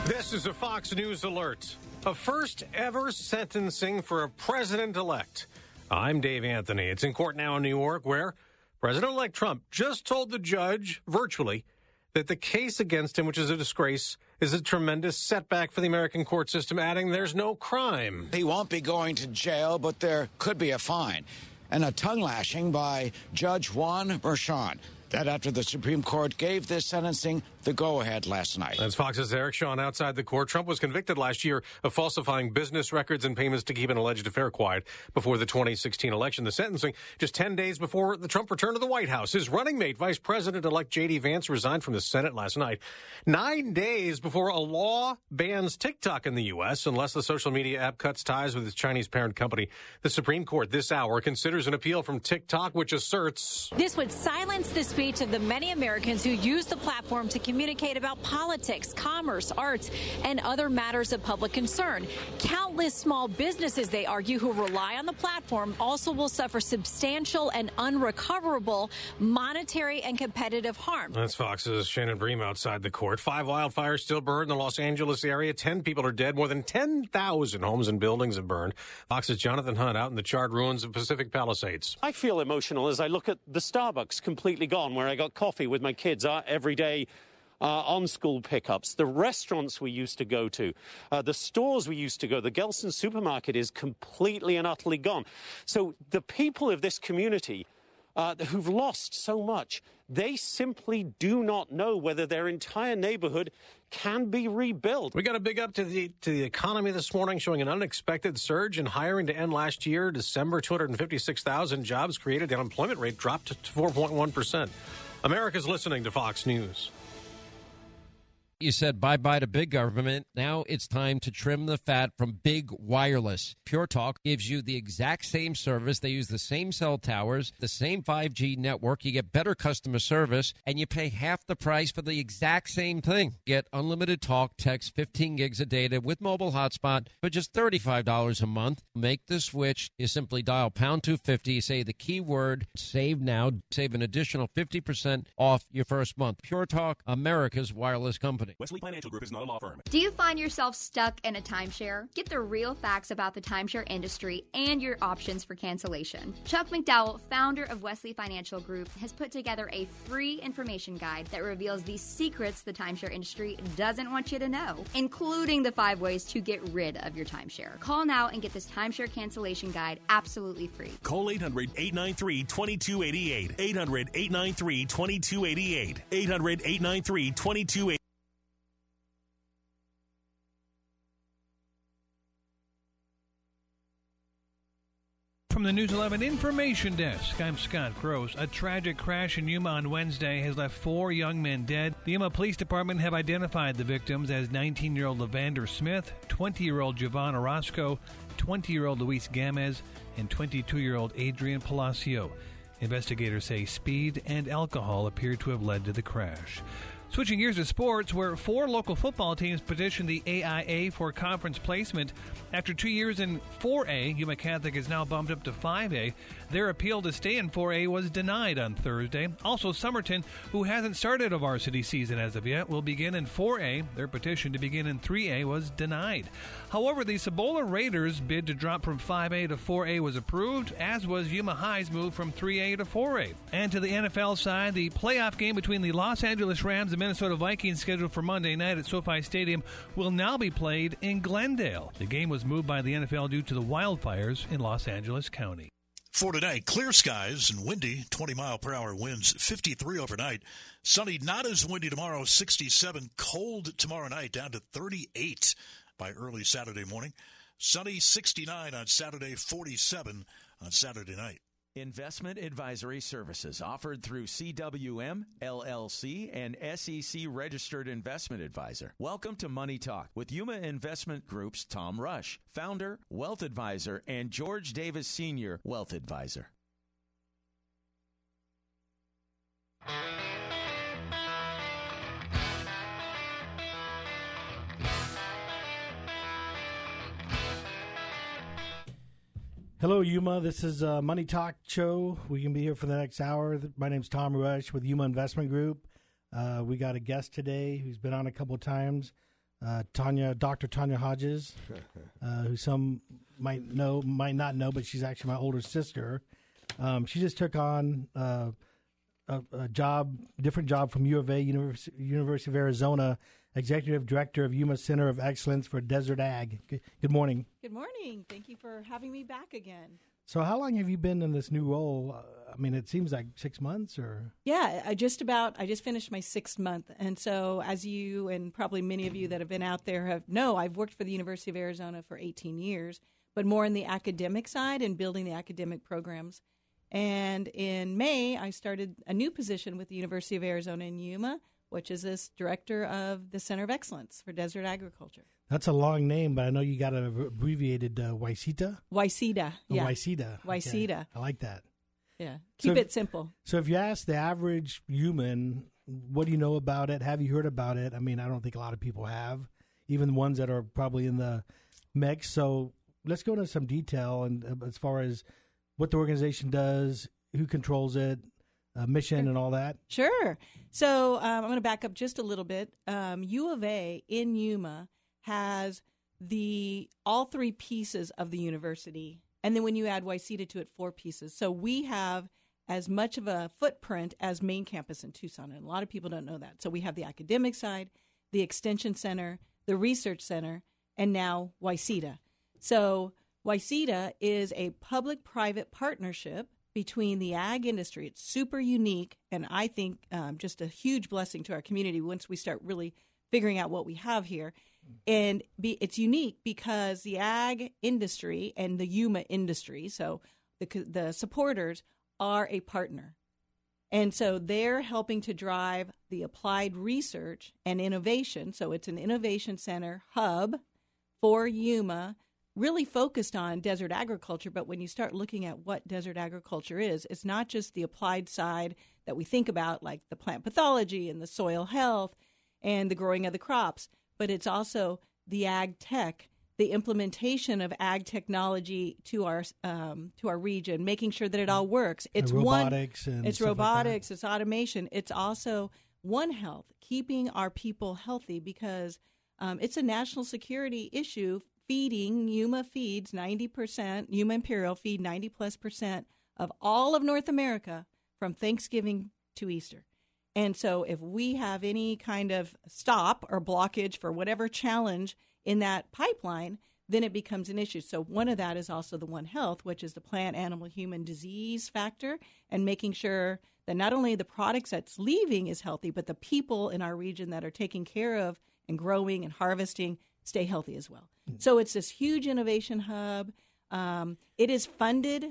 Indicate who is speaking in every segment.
Speaker 1: This is a Fox News alert. A first ever sentencing for a president-elect. I'm Dave Anthony. It's in court now in New York where President-elect Trump just told the judge virtually that the case against him, which is a disgrace, is a tremendous setback for the American court system, adding there's no crime.
Speaker 2: He won't be going to jail, but there could be a fine and a tongue lashing by Judge Juan Merchan. That after the Supreme Court gave this sentencing the go-ahead last night.
Speaker 1: That's Fox's Eric Shawn outside the court. Trump was convicted last year of falsifying business records and payments to keep an alleged affair quiet before the 2016 election. The sentencing just 10 days before the Trump returned to the White House. His running mate, Vice President-elect J.D. Vance, resigned from the Senate last night. 9 days before a law bans TikTok in the U.S. unless the social media app cuts ties with its Chinese parent company. The Supreme Court this hour considers an appeal from TikTok, which asserts
Speaker 3: this would silence the speech of the many Americans who use the platform to communicate about politics, commerce, arts, and other matters of public concern. Countless small businesses, they argue, who rely on the platform also will suffer substantial and unrecoverable monetary and competitive harm.
Speaker 1: That's Fox's Shannon Bream outside the court. 5 wildfires still burned in the Los Angeles area. 10 people are dead. More than 10,000 homes and buildings have burned. Fox's Jonathan Hunt out in the charred ruins of Pacific Palisades.
Speaker 4: I feel emotional as I look at the Starbucks completely gone, where I got coffee with my kids every day on school pickups, the restaurants we used to go to, the stores we used to go, the Gelston supermarket is completely and utterly gone. So the people of this community who've lost so much, they simply do not know whether their entire neighborhood can be rebuilt.
Speaker 1: We got a big up to the economy this morning, showing an unexpected surge in hiring to end last year. December, 256,000 jobs created. The unemployment rate dropped to 4.1%. America's listening to Fox News.
Speaker 5: You said bye-bye to big government. Now it's time to trim the fat from big wireless. Pure Talk gives you the exact same service. They use the same cell towers, the same 5G network. You get better customer service, and you pay half the price for the exact same thing. Get unlimited talk, text, 15 gigs of data with mobile hotspot for just $35 a month. Make the switch. You simply dial pound 250, say the keyword save now, save an additional 50% off your first month. Pure Talk, America's wireless company.
Speaker 6: Wesley Financial Group is not a law firm.
Speaker 7: Do you find yourself stuck in a timeshare? Get the real facts about the timeshare industry and your options for cancellation. Chuck McDowell, founder of Wesley Financial Group, has put together a free information guide that reveals the secrets the timeshare industry doesn't want you to know, including the 5 ways to get rid of your timeshare. Call now and get this timeshare cancellation guide absolutely free.
Speaker 6: Call 800-893-2288. 800-893-2288. 800-893-2288.
Speaker 8: From the News 11 Information Desk, I'm Scott Gross. A tragic crash in Yuma on Wednesday has left 4 young men dead. The Yuma Police Department have identified the victims as 19-year-old Lavander Smith, 20-year-old Javon Orozco, 20-year-old Luis Gamez, and 22-year-old Adrian Palacio. Investigators say speed and alcohol appear to have led to the crash. Switching gears to sports, where 4 local football teams petitioned the AIA for conference placement. After 2 years in 4A, Yuma Catholic is now bumped up to 5A. Their appeal to stay in 4A was denied on Thursday. Also, Somerton, who hasn't started a varsity season as of yet, will begin in 4A. Their petition to begin in 3A was denied. However, the Cibola Raiders' bid to drop from 5A to 4A was approved, as was Yuma High's move from 3A to 4A. And to the NFL side, the playoff game between the Los Angeles Rams and Minnesota Vikings, scheduled for Monday night at SoFi Stadium, will now be played in Glendale. The game was moved by the NFL due to the wildfires in Los Angeles County.
Speaker 9: For tonight, clear skies and windy, 20-mile-per-hour winds, 53 overnight. Sunny, not as windy tomorrow, 67. Cold tomorrow night, down to 38 by early Saturday morning. Sunny, 69 on Saturday, 47 on Saturday night.
Speaker 10: Investment advisory services offered through CWM, LLC, and SEC Registered Investment Advisor. Welcome to Money Talk with Yuma Investment Group's Tom Rush, founder, wealth advisor, and George Davis Sr., wealth advisor.
Speaker 11: Hello, Yuma. This is a Money Talk show. We can be here for the next hour. My name's Tom Rush with Yuma Investment Group. We got a guest today who's been on a couple of times. Dr. Tanya Hodges, who some might know, might not know, but she's actually my older sister. She just took on a different job from U of A, University of Arizona, Executive Director of Yuma Center of Excellence for Desert Ag. Good morning.
Speaker 12: Good morning. Thank you for having me back again.
Speaker 11: So how long have you been in this new role? I mean, it seems like 6 months or?
Speaker 12: Yeah, I just finished my 6th month. And so as you and probably many of you that have been out there I've worked for the University of Arizona for 18 years, but more on the academic side and building the academic programs. And in May, I started a new position with the University of Arizona in Yuma, which is this director of the Center of Excellence for Desert Agriculture.
Speaker 11: That's a long name, but I know you got it abbreviated YSEDA.
Speaker 12: YSEDA, yeah.
Speaker 11: YSEDA.
Speaker 12: YSEDA.
Speaker 11: Okay. I like that.
Speaker 12: Yeah, keep it simple.
Speaker 11: So if you ask the average human, what do you know about it? Have you heard about it? I mean, I don't think a lot of people have, even the ones that are probably in the mix. So let's go into some detail and as far as what the organization does, who controls it, mission, and all that.
Speaker 12: Sure. So I'm going to back up just a little bit. U of A in Yuma has all 3 pieces of the university, and then when you add YSEDA to it, 4 pieces. So we have as much of a footprint as main campus in Tucson, and a lot of people don't know that. So we have the academic side, the extension center, the research center, and now YSEDA. So YSEDA is a public-private partnership between the ag industry. It's super unique, and I think just a huge blessing to our community once we start really figuring out what we have here. And it's unique because the ag industry and the Yuma industry, so the supporters, are a partner. And so they're helping to drive the applied research and innovation. So it's an innovation center hub for Yuma, really focused on desert agriculture. But when you start looking at what desert agriculture is, it's not just the applied side that we think about, like the plant pathology and the soil health and the growing of the crops, but it's also the ag tech, the implementation of ag technology to our region, making sure that it all works. It's
Speaker 11: robotics,
Speaker 12: robotics, it's automation. It's also One Health, keeping our people healthy, because it's a national security issue. Yuma feeds 90%, Yuma Imperial feed 90+% of all of North America from Thanksgiving to Easter. And so if we have any kind of stop or blockage for whatever challenge in that pipeline, then it becomes an issue. So one of that is also the One Health, which is the plant, animal, human disease factor, and making sure that not only the products that's leaving is healthy, but the people in our region that are taking care of and growing and harvesting stay healthy as well. So it's this huge innovation hub. It is funded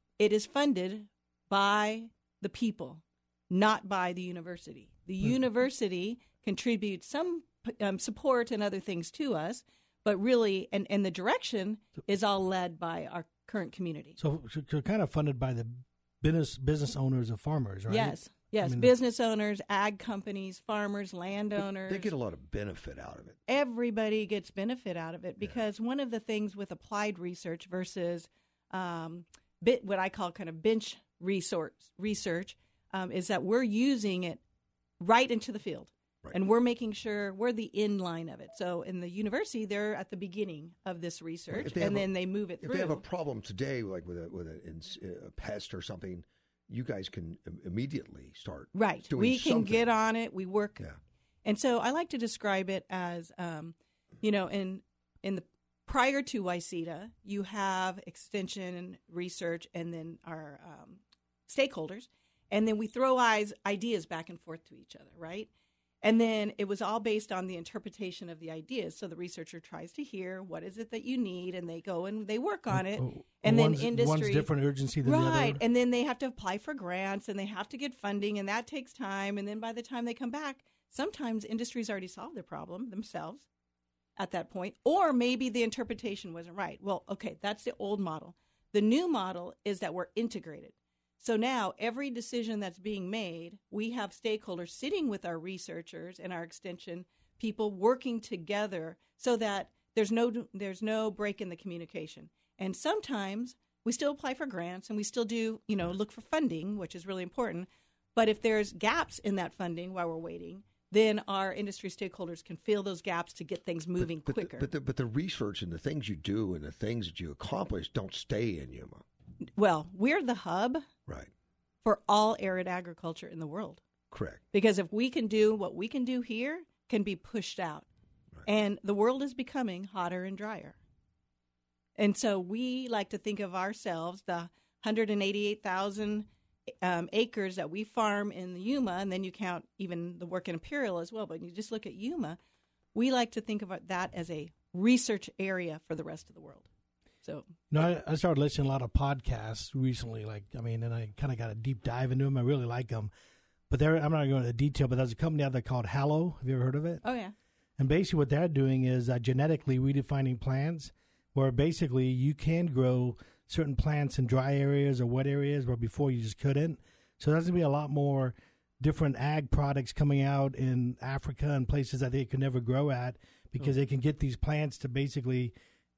Speaker 12: by the people, not by the university. The university contributes some support and other things to us, but really, and the direction is all led by our current community.
Speaker 11: So kind of funded by the business owners of farmers, right?
Speaker 12: Yes. Yes, I mean, business owners, ag companies, farmers, landowners.
Speaker 13: They get a lot of benefit out of it.
Speaker 12: Everybody gets benefit out of it because one of the things with applied research versus what I call kind of bench research is that we're using it right into the field. Right. And we're making sure we're the inline of it. So in the university, they're at the beginning of this research, and then they move it through.
Speaker 13: If they have a problem today, like with a pest or something, you guys can immediately start doing
Speaker 12: we can
Speaker 13: something.
Speaker 12: Get on it. We work. Yeah. And so I like to describe it as, in the prior to YSEDA, you have extension research and then our stakeholders. And then we throw ideas back and forth to each other, right? And then it was all based on the interpretation of the ideas. So the researcher tries to hear what is it that you need, and they go and they work on it. And then industry,
Speaker 11: one's different urgency than the other.
Speaker 12: Right, and then they have to apply for grants, and they have to get funding, and that takes time. And then by the time they come back, sometimes industry's already solved their problem themselves at that point, or maybe the interpretation wasn't right. Well, okay, that's the old model. The new model is that we're integrated. So now every decision that's being made, we have stakeholders sitting with our researchers and our extension people working together so that there's no break in the communication. And sometimes we still apply for grants and we still do, look for funding, which is really important. But if there's gaps in that funding while we're waiting, then our industry stakeholders can fill those gaps to get things moving quicker.
Speaker 13: But the research and the things you do and the things that you accomplish don't stay in Yuma.
Speaker 12: Well, we're the hub
Speaker 13: right
Speaker 12: for all arid agriculture in the world.
Speaker 13: Correct.
Speaker 12: Because if we can do what we can do here, can be pushed out. Right. And the world is becoming hotter and drier. And so we like to think of ourselves, the 188,000 acres that we farm in the Yuma, and then you count even the work in Imperial as well, but you just look at Yuma, we like to think of that as a research area for the rest of the world. So,
Speaker 11: I started listening to a lot of podcasts recently, and I kind of got a deep dive into them. I really like them. But I'm not going into detail, but there's a company out there called Hallow. Have you ever heard of it?
Speaker 12: Oh, yeah.
Speaker 11: And basically what they're doing is genetically redefining plants, where basically you can grow certain plants in dry areas or wet areas where before you just couldn't. So there's going to be a lot more different ag products coming out in Africa and places that they could never grow at, because they can get these plants to basically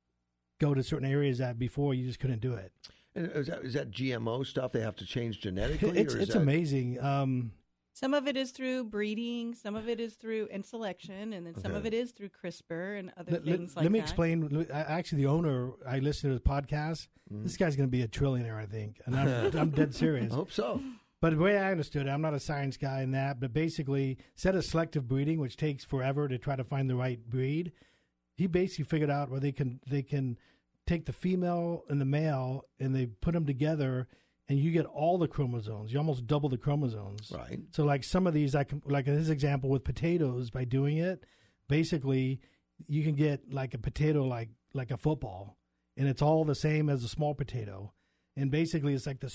Speaker 11: go to certain areas that before you just couldn't do it.
Speaker 13: And is that GMO stuff they have to change genetically?
Speaker 11: It's amazing.
Speaker 12: Some of it is through breeding, some of it is through selection, and then some of it is through CRISPR and other things like that.
Speaker 11: Let me explain. Actually, the owner, I listened to his podcast. This guy's going to be a trillionaire, I think. And I'm dead serious.
Speaker 13: I hope so.
Speaker 11: But the way I understood it, I'm not a science guy in that, but basically, instead of selective breeding, which takes forever to try to find the right breed, he basically figured out where they can take the female and the male and they put them together, and you get all the chromosomes. You almost double the chromosomes.
Speaker 13: Right.
Speaker 11: So like some of these, like in this example with potatoes, by doing it, basically you can get like a potato like a football, and it's all the same as a small potato. And basically it's like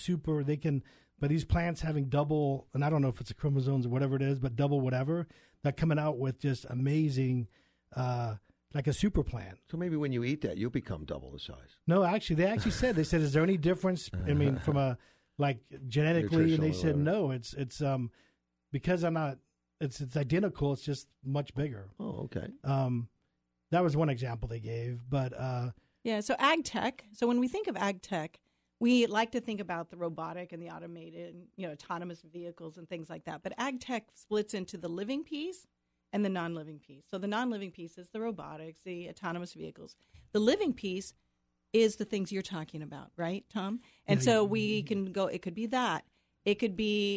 Speaker 11: but these plants having double, and I don't know if it's the chromosomes or whatever it is, but double whatever, they're coming out with just amazing, like a super plant.
Speaker 13: So maybe when you eat that, you'll become double the size.
Speaker 11: No, actually, they said, is there any difference? I mean, from a, genetically, and they said, no, it's because I'm not, it's identical. It's just much bigger.
Speaker 13: Oh, okay.
Speaker 11: That was one example they gave, but.
Speaker 12: Yeah. So ag tech. So when we think of ag tech, we like to think about the robotic and the automated, autonomous vehicles and things like that. But ag tech splits into the living piece and the non-living piece. So the non-living piece is the robotics, the autonomous vehicles. The living piece is the things you're talking about, right, Tom? And so we can go, it could be that. It could be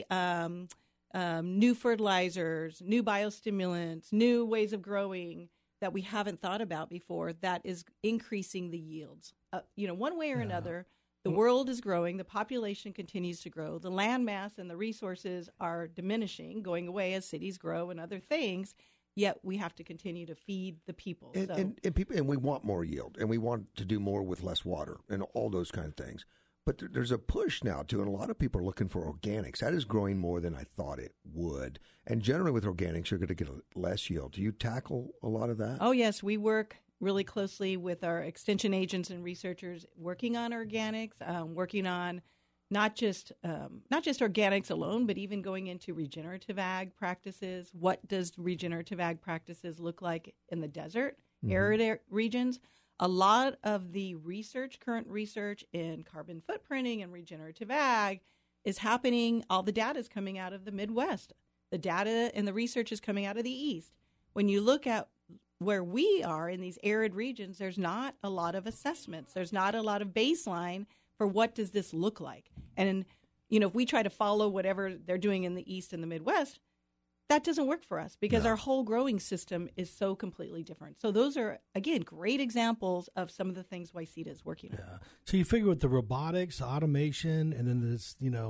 Speaker 12: new fertilizers, new biostimulants, new ways of growing that we haven't thought about before that is increasing the yields. One way or another, the world is growing, the population continues to grow, the land mass and the resources are diminishing, going away as cities grow and other things, yet we have to continue to feed the people.
Speaker 13: And we want more yield, and we want to do more with less water and all those kind of things. But there's a push now, too, and a lot of people are looking for organics. That is growing more than I thought it would. And generally with organics, you're going to get less yield. Do you tackle a lot of that?
Speaker 12: Oh, yes. We work really closely with our extension agents and researchers working on organics, working on not just organics alone, but even going into regenerative ag practices. What does regenerative ag practices look like in the desert, arid regions? A lot of the current research in carbon footprinting and regenerative ag is happening. All the data is coming out of the Midwest. The data and the research is coming out of the East. When you look at where we are in these arid regions, there's not a lot of assessments. There's not a lot of baseline for what does this look like. And, if we try to follow whatever they're doing in the East and the Midwest, that doesn't work for us because our whole growing system is so completely different. So those are, again, great examples of some of the things YCETA is working on.
Speaker 11: So you figure with the robotics, automation, and then this,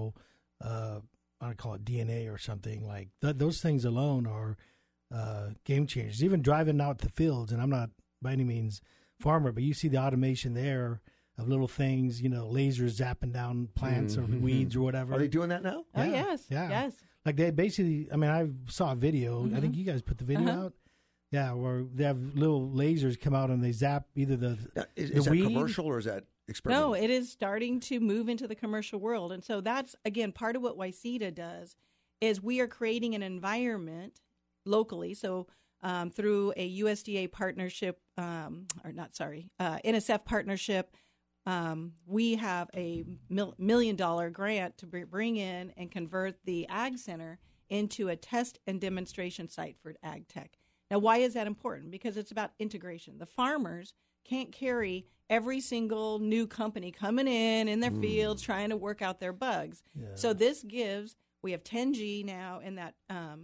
Speaker 11: I call it DNA or something, like those things alone are game changers. Even driving out the fields, and I'm not by any means farmer, but you see the automation there of little things, lasers zapping down plants or weeds or whatever.
Speaker 13: Are they doing that now?
Speaker 12: Oh, yes. Yes.
Speaker 11: Like they basically, I saw a video. I think you guys put the video out. Yeah, where they have little lasers come out and they zap either the
Speaker 13: is
Speaker 11: the
Speaker 13: that
Speaker 11: weed.
Speaker 13: commercial or is that experimental?
Speaker 12: No, it is starting to move into the commercial world. And so that's, again, part of what YCETA does is we are creating an environment locally. So through a USDA partnership, NSF partnership, we have a $1 million grant to bring in and convert the Ag Center into a test and demonstration site for ag tech. Now, why is that important? Because it's about integration. The farmers can't carry every single new company coming in their fields trying to work out their bugs. Yeah. So this gives, we have 10G now in that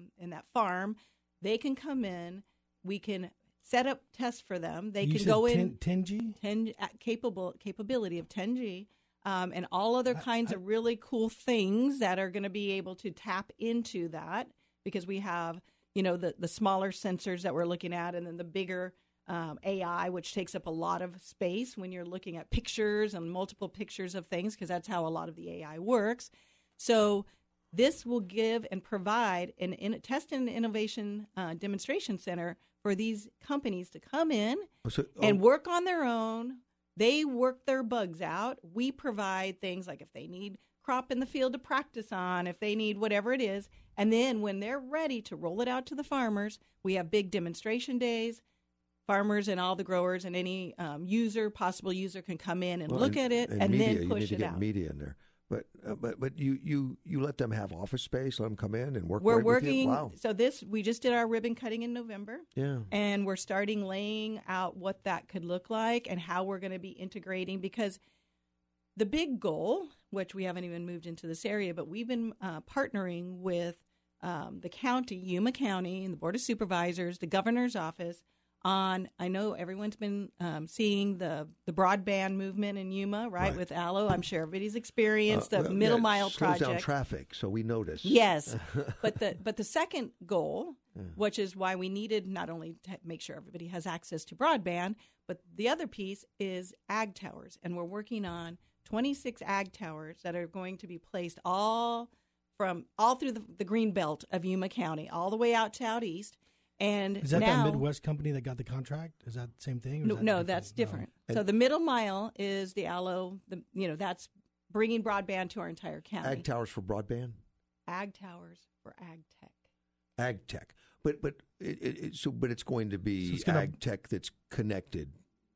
Speaker 12: farm. They can come in. We can set up tests for them. They can go in
Speaker 11: 10G?
Speaker 12: 10 capability of 10G. And all other kinds of really cool things that are going to be able to tap into that, because we have, the smaller sensors that we're looking at, and then the bigger AI, which takes up a lot of space when you're looking at pictures and multiple pictures of things, because that's how a lot of the AI works. So this will give and provide a test and innovation demonstration center for these companies to come in and work on their own. They work their bugs out. We provide things like if they need crop in the field to practice on, if they need whatever it is. And then when they're ready to roll it out to the farmers, we have big demonstration days. Farmers and all the growers and any possible user can come in and look at it and
Speaker 13: media,
Speaker 12: then push it out.
Speaker 13: You need to get media in there. But you let them have office space, let them come in and work.
Speaker 12: We're
Speaker 13: right
Speaker 12: working.
Speaker 13: With you? Wow.
Speaker 12: So we just did our ribbon cutting in November.
Speaker 13: Yeah.
Speaker 12: And we're starting laying out what that could look like and how we're going to be integrating, because the big goal, which we haven't even moved into this area, but we've been partnering with the county, Yuma County, and the Board of Supervisors, the governor's office, I know everyone's been seeing the broadband movement in Yuma, right, with ALLO. I'm sure everybody's experienced the Middle Mile project.
Speaker 13: Slows down traffic, so we notice.
Speaker 12: Yes, but the second goal, which is why we needed not only to make sure everybody has access to broadband, but the other piece is ag towers, and we're working on 26 ag towers that are going to be placed all through the green belt of Yuma County, all the way out to out east. And
Speaker 11: is that that Midwest company that got the contract? Is that the same thing?
Speaker 12: No, that's different. No. So the Middle Mile is the ALLO. That's bringing broadband to our entire county.
Speaker 13: Ag towers for broadband.
Speaker 12: Ag towers for ag tech.
Speaker 13: Ag tech, but it's going to be ag tech that's connected.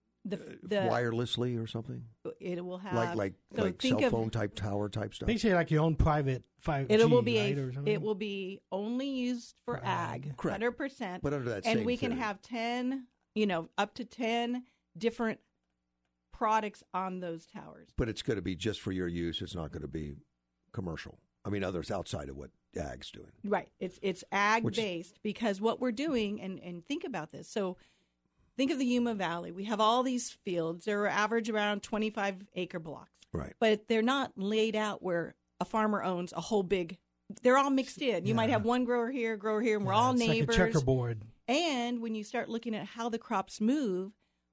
Speaker 13: Wirelessly or something?
Speaker 12: It will have
Speaker 13: like cell phone type tower type stuff.
Speaker 11: Basically, like your own private 5G.
Speaker 12: It will be it will be only used for ag, 100%.
Speaker 13: But under that
Speaker 12: and
Speaker 13: same
Speaker 12: we can
Speaker 13: theory.
Speaker 12: have 10, up to 10 different products on those towers.
Speaker 13: But it's going to be just for your use. It's not going to be commercial. I mean, others outside of what ag's doing.
Speaker 12: Right. It's ag based, because what we're doing, and think about this. So think of the Yuma Valley. We have all these fields. They're average around 25-acre blocks.
Speaker 13: Right.
Speaker 12: But they're not laid out where a farmer owns a whole big. They're all mixed in. You might have one grower here, and we're all neighbors.
Speaker 11: Like a checkerboard.
Speaker 12: And when you start looking at how the crops move,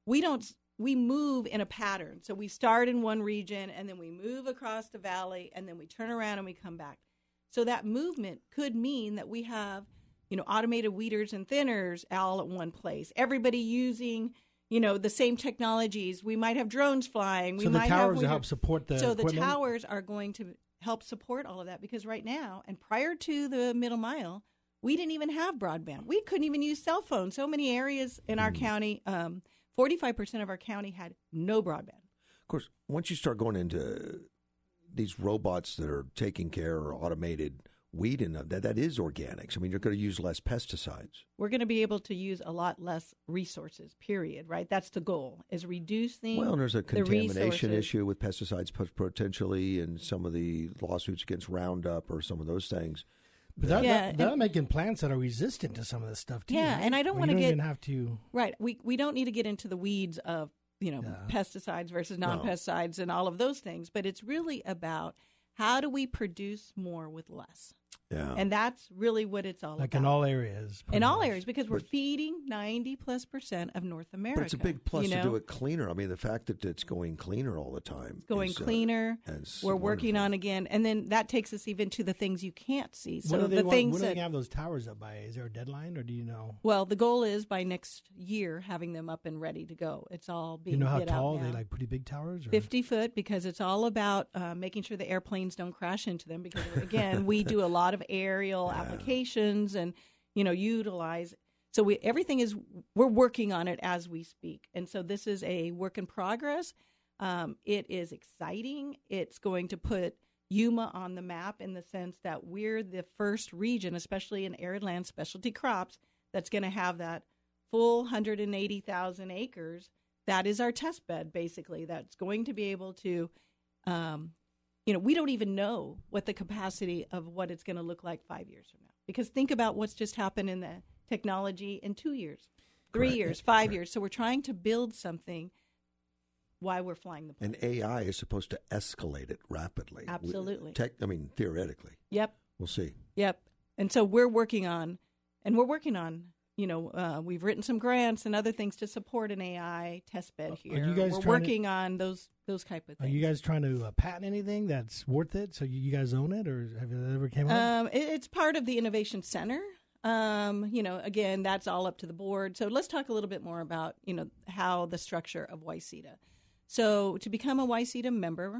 Speaker 12: we move in a pattern. So we start in one region, and then we move across the valley, and then we turn around and we come back. So that movement could mean that we have automated weeders and thinners all at one place. Everybody using, the same technologies. We might have drones flying.
Speaker 11: So the towers help support the equipment?
Speaker 12: The towers are going to help support all of that, because right now, and prior to the Middle Mile, we didn't even have broadband. We couldn't even use cell phones. So many areas in our county, 45% of our county had no broadband.
Speaker 13: Of course, once you start going into these robots that are taking care or automated weed in them, that is organics. I mean, you're going to use less pesticides.
Speaker 12: We're going to be able to use a lot less resources, period, right? That's the goal, is reducing
Speaker 13: Well, there's a contamination
Speaker 12: the
Speaker 13: issue with pesticides potentially, and some of the lawsuits against Roundup or some of those things.
Speaker 11: But they're making plants that are resistant to some of this stuff, too.
Speaker 12: Yeah,
Speaker 11: right?
Speaker 12: and I don't want to get...
Speaker 11: even have to...
Speaker 12: Right. We don't need to get into the weeds of, pesticides versus non-pesticides and all of those things, but it's really about how do we produce more with less?
Speaker 13: Yeah.
Speaker 12: And that's really what it's all about.
Speaker 11: Like in all areas.
Speaker 12: In all areas, because we're feeding 90+% of North America.
Speaker 13: But it's a big plus to do it cleaner. I mean, the fact that it's going cleaner all the time.
Speaker 12: It's going cleaner. We're working on again. And then that takes us even to the things you can't see. So
Speaker 11: when are they going to have those towers up by? Is there a deadline, or do you know?
Speaker 12: Well, the goal is by next year having them up and ready to go. It's all being
Speaker 11: You know how
Speaker 12: get
Speaker 11: tall?
Speaker 12: out
Speaker 11: Are
Speaker 12: now.
Speaker 11: they like pretty big towers? Or?
Speaker 12: 50 foot, because it's all about making sure the airplanes don't crash into them. Because, again, we do a lot of aerial applications and, utilize. So we're working on it as we speak. And so this is a work in progress. It is exciting. It's going to put Yuma on the map in the sense that we're the first region, especially in arid land specialty crops, that's going to have that full 180,000 acres. That is our test bed, basically, that's going to be able to, we don't even know what the capacity of what it's going to look like 5 years from now. Because think about what's just happened in the technology in 2 years, 3 years, 5 years. So we're trying to build something while we're flying the plane.
Speaker 13: And AI is supposed to escalate it rapidly.
Speaker 12: Absolutely.
Speaker 13: Theoretically.
Speaker 12: Yep.
Speaker 13: We'll see.
Speaker 12: Yep. And so we're working on, we've written some grants and other things to support an AI test bed here.
Speaker 11: Are you guys
Speaker 12: we're working on those type of things.
Speaker 11: Are you guys trying to patent anything that's worth it? So you guys own it, or have it ever came up?
Speaker 12: It's part of the Innovation Center. Again, that's all up to the board. So let's talk a little bit more about, how the structure of YCETA. So to become a YCETA member,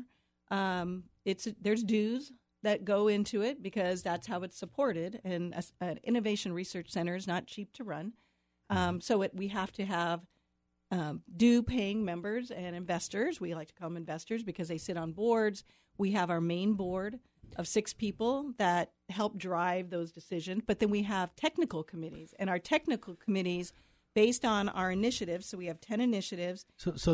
Speaker 12: there's dues that go into it because that's how it's supported. And an innovation research center is not cheap to run. We have to have due-paying members and investors. We like to call them investors because they sit on boards. We have our main board of 6 people that help drive those decisions. But then we have technical committees, and our technical committees, based on our initiatives, so we have 10 initiatives.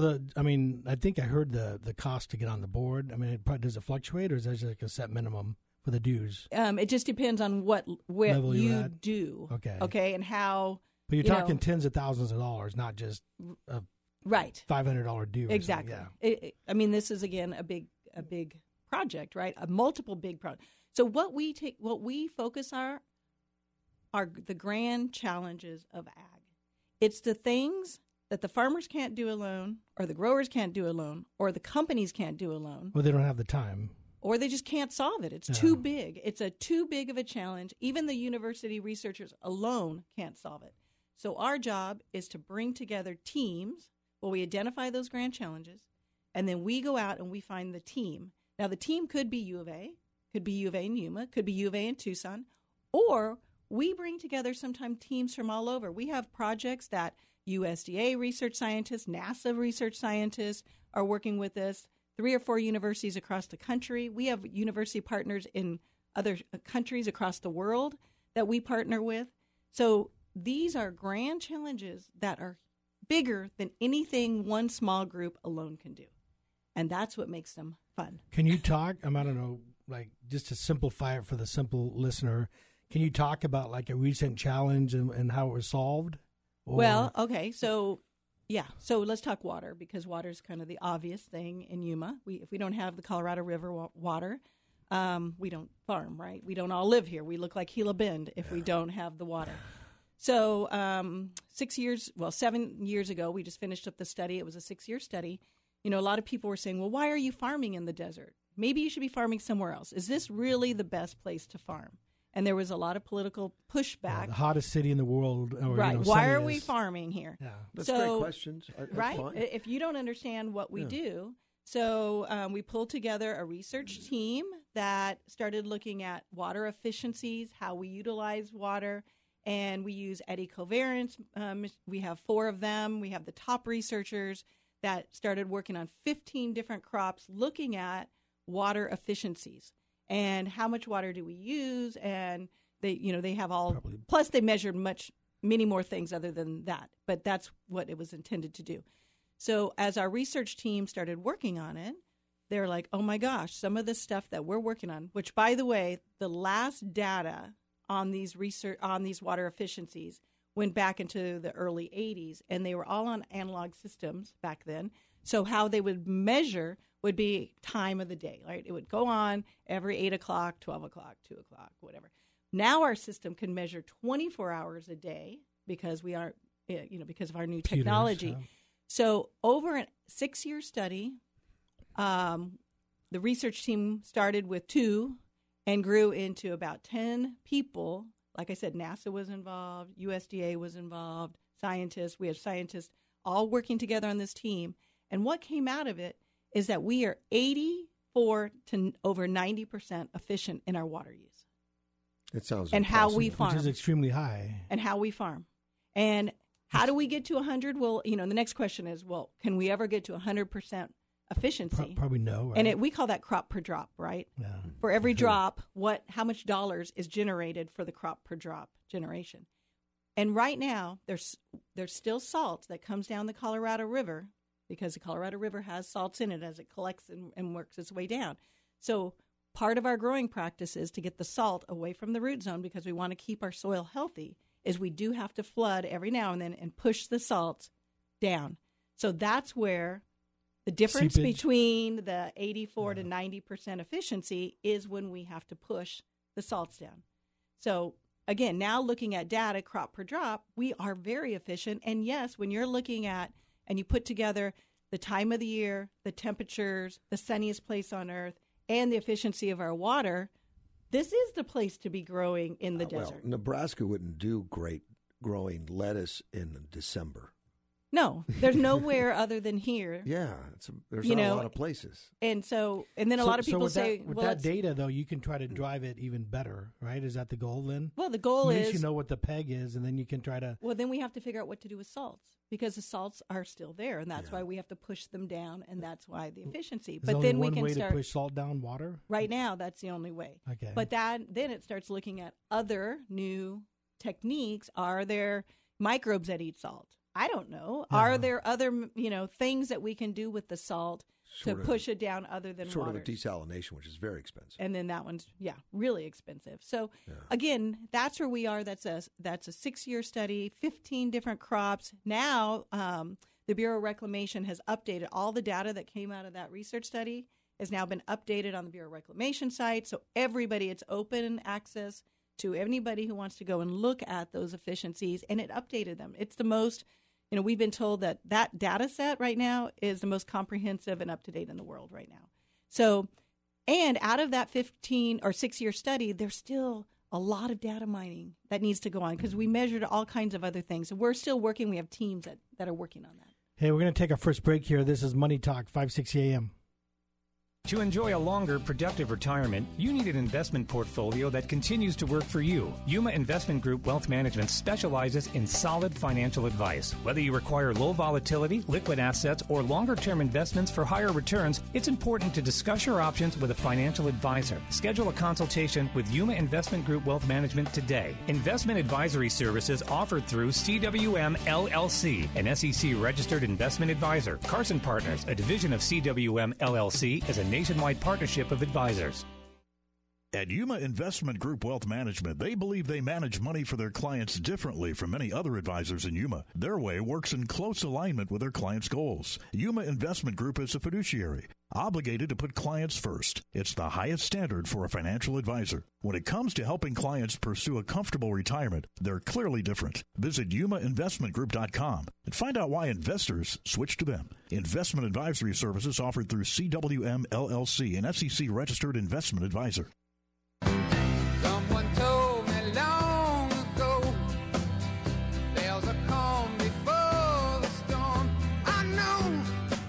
Speaker 11: I think I heard the cost to get on the board. I mean, does it fluctuate, or is there like a set minimum for the dues?
Speaker 12: It just depends on what you do. Okay, and how.
Speaker 11: But you're talking tens of thousands of dollars, not just a $500 due.
Speaker 12: Exactly. Yeah. This is again a big project, right? A multiple big project. So what we focus are the grand challenges of ag. It's the things that the farmers can't do alone, or the growers can't do alone, or the companies can't do alone.
Speaker 11: Well, they don't have the time.
Speaker 12: Or they just can't solve it. It's too big. It's too big of a challenge. Even the university researchers alone can't solve it. So our job is to bring together teams where we identify those grand challenges, and then we go out and we find the team. Now, the team could be U of A, could be U of A in Yuma, could be U of A in Tucson, or we bring together sometimes teams from all over. We have projects that USDA research scientists, NASA research scientists are working with us, 3 or 4 universities across the country. We have university partners in other countries across the world that we partner with. So these are grand challenges that are bigger than anything one small group alone can do. And that's what makes them fun.
Speaker 11: Can you talk, I don't know, just to simplify it for the simple listener, can you talk about a recent challenge and how it was solved?
Speaker 12: Well, okay. So let's talk water, because water is kind of the obvious thing in Yuma. If we don't have the Colorado River water, we don't farm, right? We don't all live here. We look like Gila Bend if we don't have the water. So 7 years ago, we just finished up the study. It was a 6-year study. A lot of people were saying, well, why are you farming in the desert? Maybe you should be farming somewhere else. Is this really the best place to farm? And there was a lot of political pushback.
Speaker 11: The hottest city in the world.
Speaker 12: Right. Why are we farming here?
Speaker 13: Yeah. That's great questions. That's
Speaker 12: right?
Speaker 13: fine.
Speaker 12: If you don't understand what we do. So we pulled together a research team that started looking at water efficiencies, how we utilize water. And we use eddy covariance. We have 4 of them. We have the top researchers that started working on 15 different crops looking at water efficiencies. And how much water do we use? And they have all. Plus, they measured many more things other than that. But that's what it was intended to do. So as our research team started working on it, they're like, "Oh my gosh, some of the stuff that we're working on." Which, by the way, the last data on these water efficiencies went back into the early 80s, and they were all on analog systems back then. So how they would measure would be time of the day, right? It would go on every 8 o'clock, 12 o'clock, 2 o'clock, whatever. Now our system can measure 24 hours a day because we are, because of our new technology. So over a 6-year study, the research team started with 2 and grew into about 10 people. Like I said, NASA was involved, USDA was involved, scientists. We have scientists all working together on this team. And what came out of it is that we are 84 to over 90% efficient in our water use.
Speaker 13: It sounds
Speaker 12: and
Speaker 13: impressive.
Speaker 12: How we farm.
Speaker 11: Which is extremely high.
Speaker 12: And how we farm. And how do we get to 100? Well, the next question is, can we ever get to 100% efficiency.
Speaker 11: Probably no, right?
Speaker 12: And we call that crop per drop, right?
Speaker 11: Yeah.
Speaker 12: For every drop, how much dollars is generated for the crop per drop generation? And right now, there's still salt that comes down the Colorado River, because the Colorado River has salts in it as it collects and works its way down. So part of our growing practices to get the salt away from the root zone, because we want to keep our soil healthy, is we do have to flood every now and then and push the salts down. So that's where the difference between the 84 to 90% efficiency is when we have to push the salts down. So again, now looking at data crop per drop, we are very efficient. And yes, when you're looking at and you put together the time of the year, the temperatures, the sunniest place on earth, and the efficiency of our water, this is the place to be growing in the desert.
Speaker 13: Well, Nebraska wouldn't do great growing lettuce in December.
Speaker 12: No, there's nowhere other than here.
Speaker 13: Yeah, there's not a lot of places.
Speaker 12: And then a lot of people say,
Speaker 11: with that data, though, you can try to drive it even better, right? Is that the goal then?
Speaker 12: Well, the goal is...
Speaker 11: At least you know what the peg is, and then you can try to...
Speaker 12: Well, then we have to figure out what to do with salts, because the salts are still there, and that's why we have to push them down, and that's why the efficiency.
Speaker 11: But then we can start... to push salt down water?
Speaker 12: Right now, that's the only way.
Speaker 11: Okay.
Speaker 12: But then it starts looking at other new techniques. Are there microbes that eat salt? I don't know. Yeah. Are there other, things that we can do with the salt to push it down other than
Speaker 13: sort
Speaker 12: water?
Speaker 13: Of a desalination, which is very expensive.
Speaker 12: And then that one's, really expensive. So again, that's where we are. That's a 6-year study, 15 different crops. Now, the Bureau of Reclamation has updated all the data that came out of that research study has now been updated on the Bureau of Reclamation site. So it's open access to anybody who wants to go and look at those efficiencies, and it updated them. It's the most, we've been told that data set right now is the most comprehensive and up-to-date in the world right now. So, and out of that 15 or 6-year study, there's still a lot of data mining that needs to go on, because we measured all kinds of other things. And we're still working. We have teams that are working on that.
Speaker 11: Hey, we're going to take our first break here. This is Money Talk, 560 AM.
Speaker 14: To enjoy a longer, productive retirement, you need an investment portfolio that continues to work for you. Yuma Investment Group Wealth Management specializes in solid financial advice. Whether you require low volatility, liquid assets, or longer-term investments for higher returns, it's important to discuss your options with a financial advisor. Schedule a consultation with Yuma Investment Group Wealth Management today. Investment advisory services offered through CWM LLC, an SEC-registered investment advisor. Carson Partners, a division of CWM LLC, is a nationwide partnership of advisors.
Speaker 9: At Yuma Investment Group Wealth Management, they believe they manage money for their clients differently from many other advisors in Yuma. Their way works in close alignment with their clients' goals. Yuma Investment Group is a fiduciary, obligated to put clients first. It's the highest standard for a financial advisor. When it comes to helping clients pursue a comfortable retirement, they're clearly different. Visit yumainvestmentgroup.com and find out why investors switch to them. Investment advisory services offered through CWM LLC, an SEC-registered investment advisor.
Speaker 15: Someone told me long ago, there's a calm before the storm. I know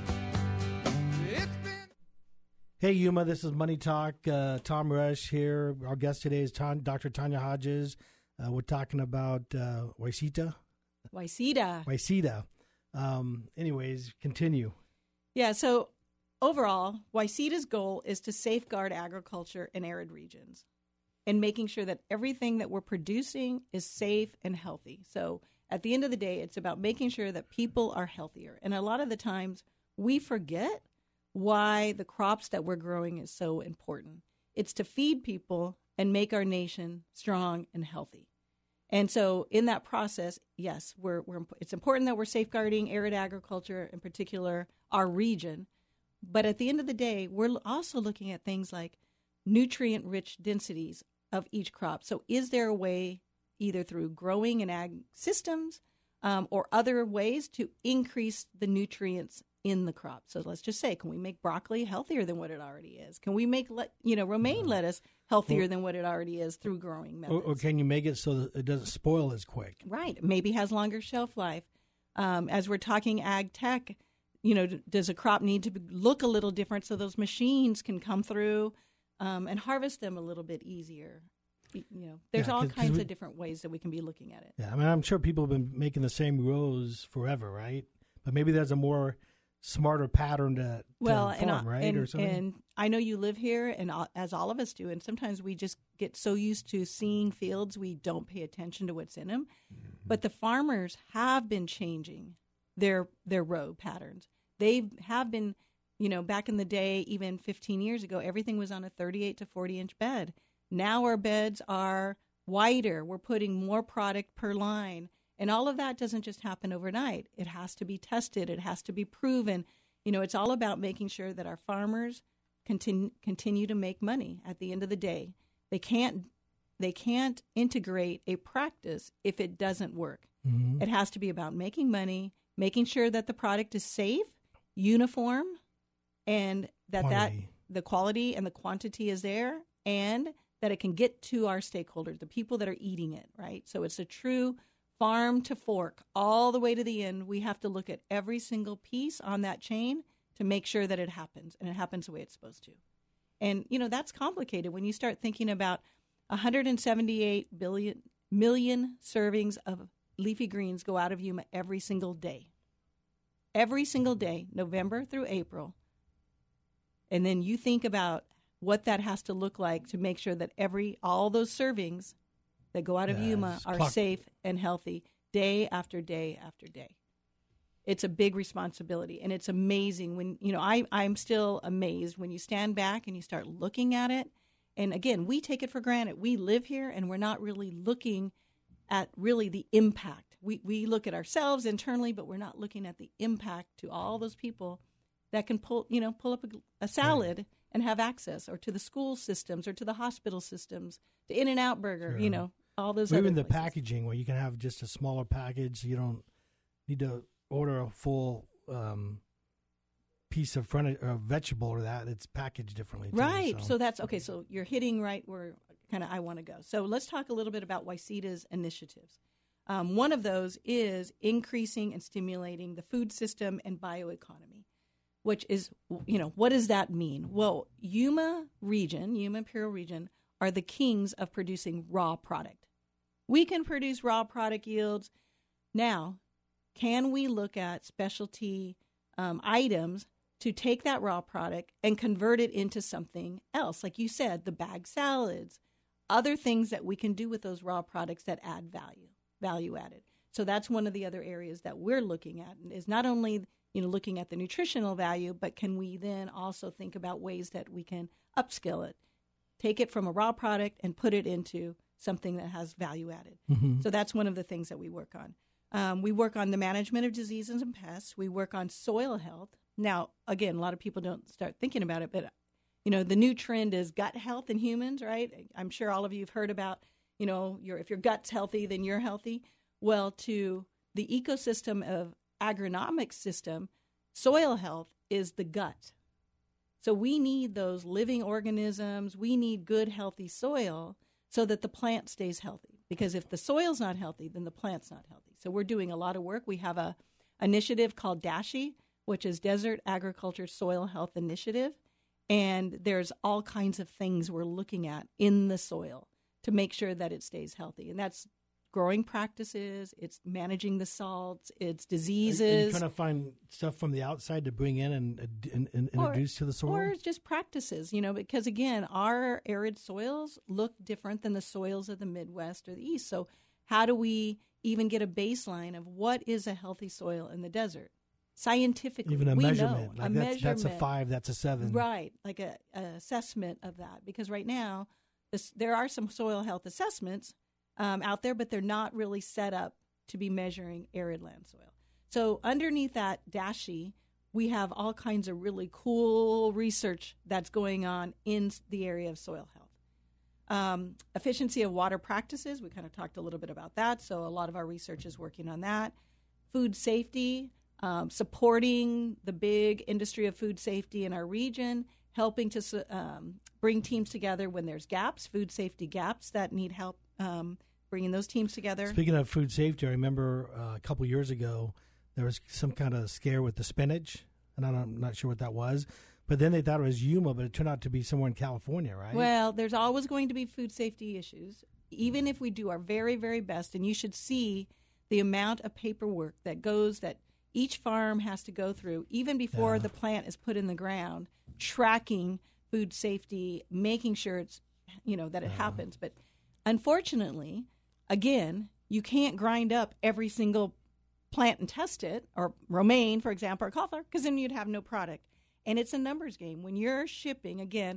Speaker 15: it's been...
Speaker 11: Hey, Yuma, this is Money Talk. Tom Rush here. Our guest today is Dr. Tanya Hodges. We're talking about Waisita. Anyways, continue.
Speaker 12: Yeah, so overall, Waisita's goal is to safeguard agriculture in arid regions and making sure that everything that we're producing is safe and healthy. So at the end of the day, it's about making sure that people are healthier. And a lot of the times we forget why the crops that we're growing is so important. It's to feed people and make our nation strong and healthy. And so in that process, yes, it's important that we're safeguarding arid agriculture, in particular our region. But at the end of the day, we're also looking at things like nutrient-rich densities of each crop. So is there a way, either through growing in ag systems or other ways, to increase the nutrients in the crop? So let's just say, can we make broccoli healthier than what it already is? Can we make romaine lettuce healthier than what it already is through growing methods?
Speaker 11: Or can you make it so that it doesn't spoil as quick?
Speaker 12: Right. Maybe has longer shelf life. As we're talking ag tech, does a crop need to look a little different so those machines can come through and harvest them a little bit easier? There's all kinds of different ways that we can be looking at it.
Speaker 11: Yeah, I mean, I'm sure people have been making the same rows forever, right? But maybe there's a more smarter pattern to farm, right? Or something?
Speaker 12: And I know you live here, and as all of us do, and sometimes we just get so used to seeing fields we don't pay attention to what's in them. Mm-hmm. But the farmers have been changing their row patterns. They have been, back in the day, even 15 years ago, everything was on a 38 to 40-inch bed. Now our beds are wider. We're putting more product per line. And all of that doesn't just happen overnight. It has to be tested. It has to be proven. It's all about making sure that our farmers continue to make money at the end of the day. They can't integrate a practice if it doesn't work. Mm-hmm. It has to be about making money, making sure that the product is safe, uniform, and that the quality and the quantity is there, and that it can get to our stakeholders, the people that are eating it, right? So it's a true farm to fork, all the way to the end. We have to look at every single piece on that chain to make sure that it happens, and it happens the way it's supposed to. And, that's complicated when you start thinking about 178 million servings of leafy greens go out of Yuma every single day. Every single day, November through April. And then you think about what that has to look like to make sure that all those servings that go out of Yuma are safe and healthy day after day after day. It's a big responsibility, and it's amazing when, I'm still amazed when you stand back and you start looking at it. And again, we take it for granted. We live here, and we're not really looking at really the impact. We look at ourselves internally, but we're not looking at the impact to all those people that can pull up a salad right. and have access, or to the school systems, or to the hospital systems, to In-N-Out Burger, sure. All those
Speaker 11: even
Speaker 12: other
Speaker 11: the packaging, where you can have just a smaller package. You don't need to order a full piece of vegetable or that. It's packaged differently too,
Speaker 12: right. So that's okay. So you're hitting right where kind of I want to go. So let's talk a little bit about WICEDA's initiatives. One of those is increasing and stimulating the food system and bioeconomy, which is, what does that mean? Well, Yuma Imperial Region, are the kings of producing raw product. We can produce raw product yields. Now, can we look at specialty items to take that raw product and convert it into something else? Like you said, the bag salads, other things that we can do with those raw products that add value added. So that's one of the other areas that we're looking at, is not only looking at the nutritional value, but can we then also think about ways that we can upskill it, take it from a raw product and put it into something that has value added. Mm-hmm. So that's one of the things that we work on. We work on the management of diseases and pests. We work on soil health. Now, again, a lot of people don't start thinking about it, but, the new trend is gut health in humans, right? I'm sure all of you have heard about, if your gut's healthy, then you're healthy. Well, to the ecosystem of agronomic system, soil health is the gut. So we need those living organisms. We need good, healthy soil so that the plant stays healthy. Because if the soil's not healthy, then the plant's not healthy. So we're doing a lot of work. We have a initiative called DASHI, which is Desert Agriculture Soil Health Initiative. And there's all kinds of things we're looking at in the soil to make sure that it stays healthy. And that's growing practices, it's managing the salts, it's diseases.
Speaker 11: Are you trying to find stuff from the outside to bring in and introduce to the soil?
Speaker 12: Or just practices, because again, our arid soils look different than the soils of the Midwest or the East. So how do we even get a baseline of what is a healthy soil in the desert? Scientifically,
Speaker 11: even a
Speaker 12: we
Speaker 11: measurement.
Speaker 12: know.
Speaker 11: Like that's a 5, that's a 7.
Speaker 12: Right, like an assessment of that. Because right now, there are some soil health assessments out there, but they're not really set up to be measuring arid land soil. So underneath that DASHI, we have all kinds of really cool research that's going on in the area of soil health. Efficiency of water practices, we kind of talked a little bit about that, so a lot of our research is working on that. Food safety, supporting the big industry of food safety in our region, helping to bring teams together when there's gaps, food safety gaps that need help, bringing those teams together.
Speaker 11: Speaking of food safety, I remember a couple years ago there was some kind of scare with the spinach, and I'm not sure what that was. But then they thought it was Yuma, but it turned out to be somewhere in California, right?
Speaker 12: Well, there's always going to be food safety issues, even if we do our very, very best. And you should see the amount of paperwork that goes that each farm has to go through, even before the plant is put in the ground, tracking food safety, making sure it's, that it happens. But unfortunately, again, you can't grind up every single plant and test it, or romaine, for example, or cauliflower, because then you'd have no product. And it's a numbers game. When you're shipping, again,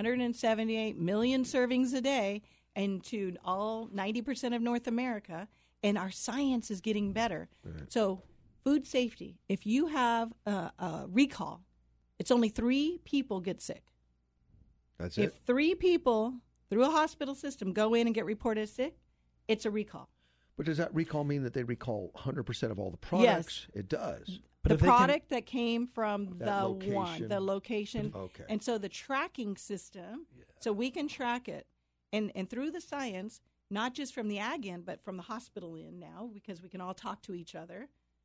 Speaker 12: 178 million servings a day into all 90% of North America, and our science is getting better. Right. So food safety, if you have a recall, it's only 3 people get sick.
Speaker 13: That's
Speaker 12: if 3 people through a hospital system go in and get reported sick, it's a recall.
Speaker 13: But does that recall mean that they recall 100% of all the products?
Speaker 12: Yes.
Speaker 13: It does.
Speaker 12: The product that came from the location.
Speaker 13: Okay.
Speaker 12: And so the tracking system, so we can track it. And through the science, not just from the ag end, but from the hospital end now, because we can all talk to each other,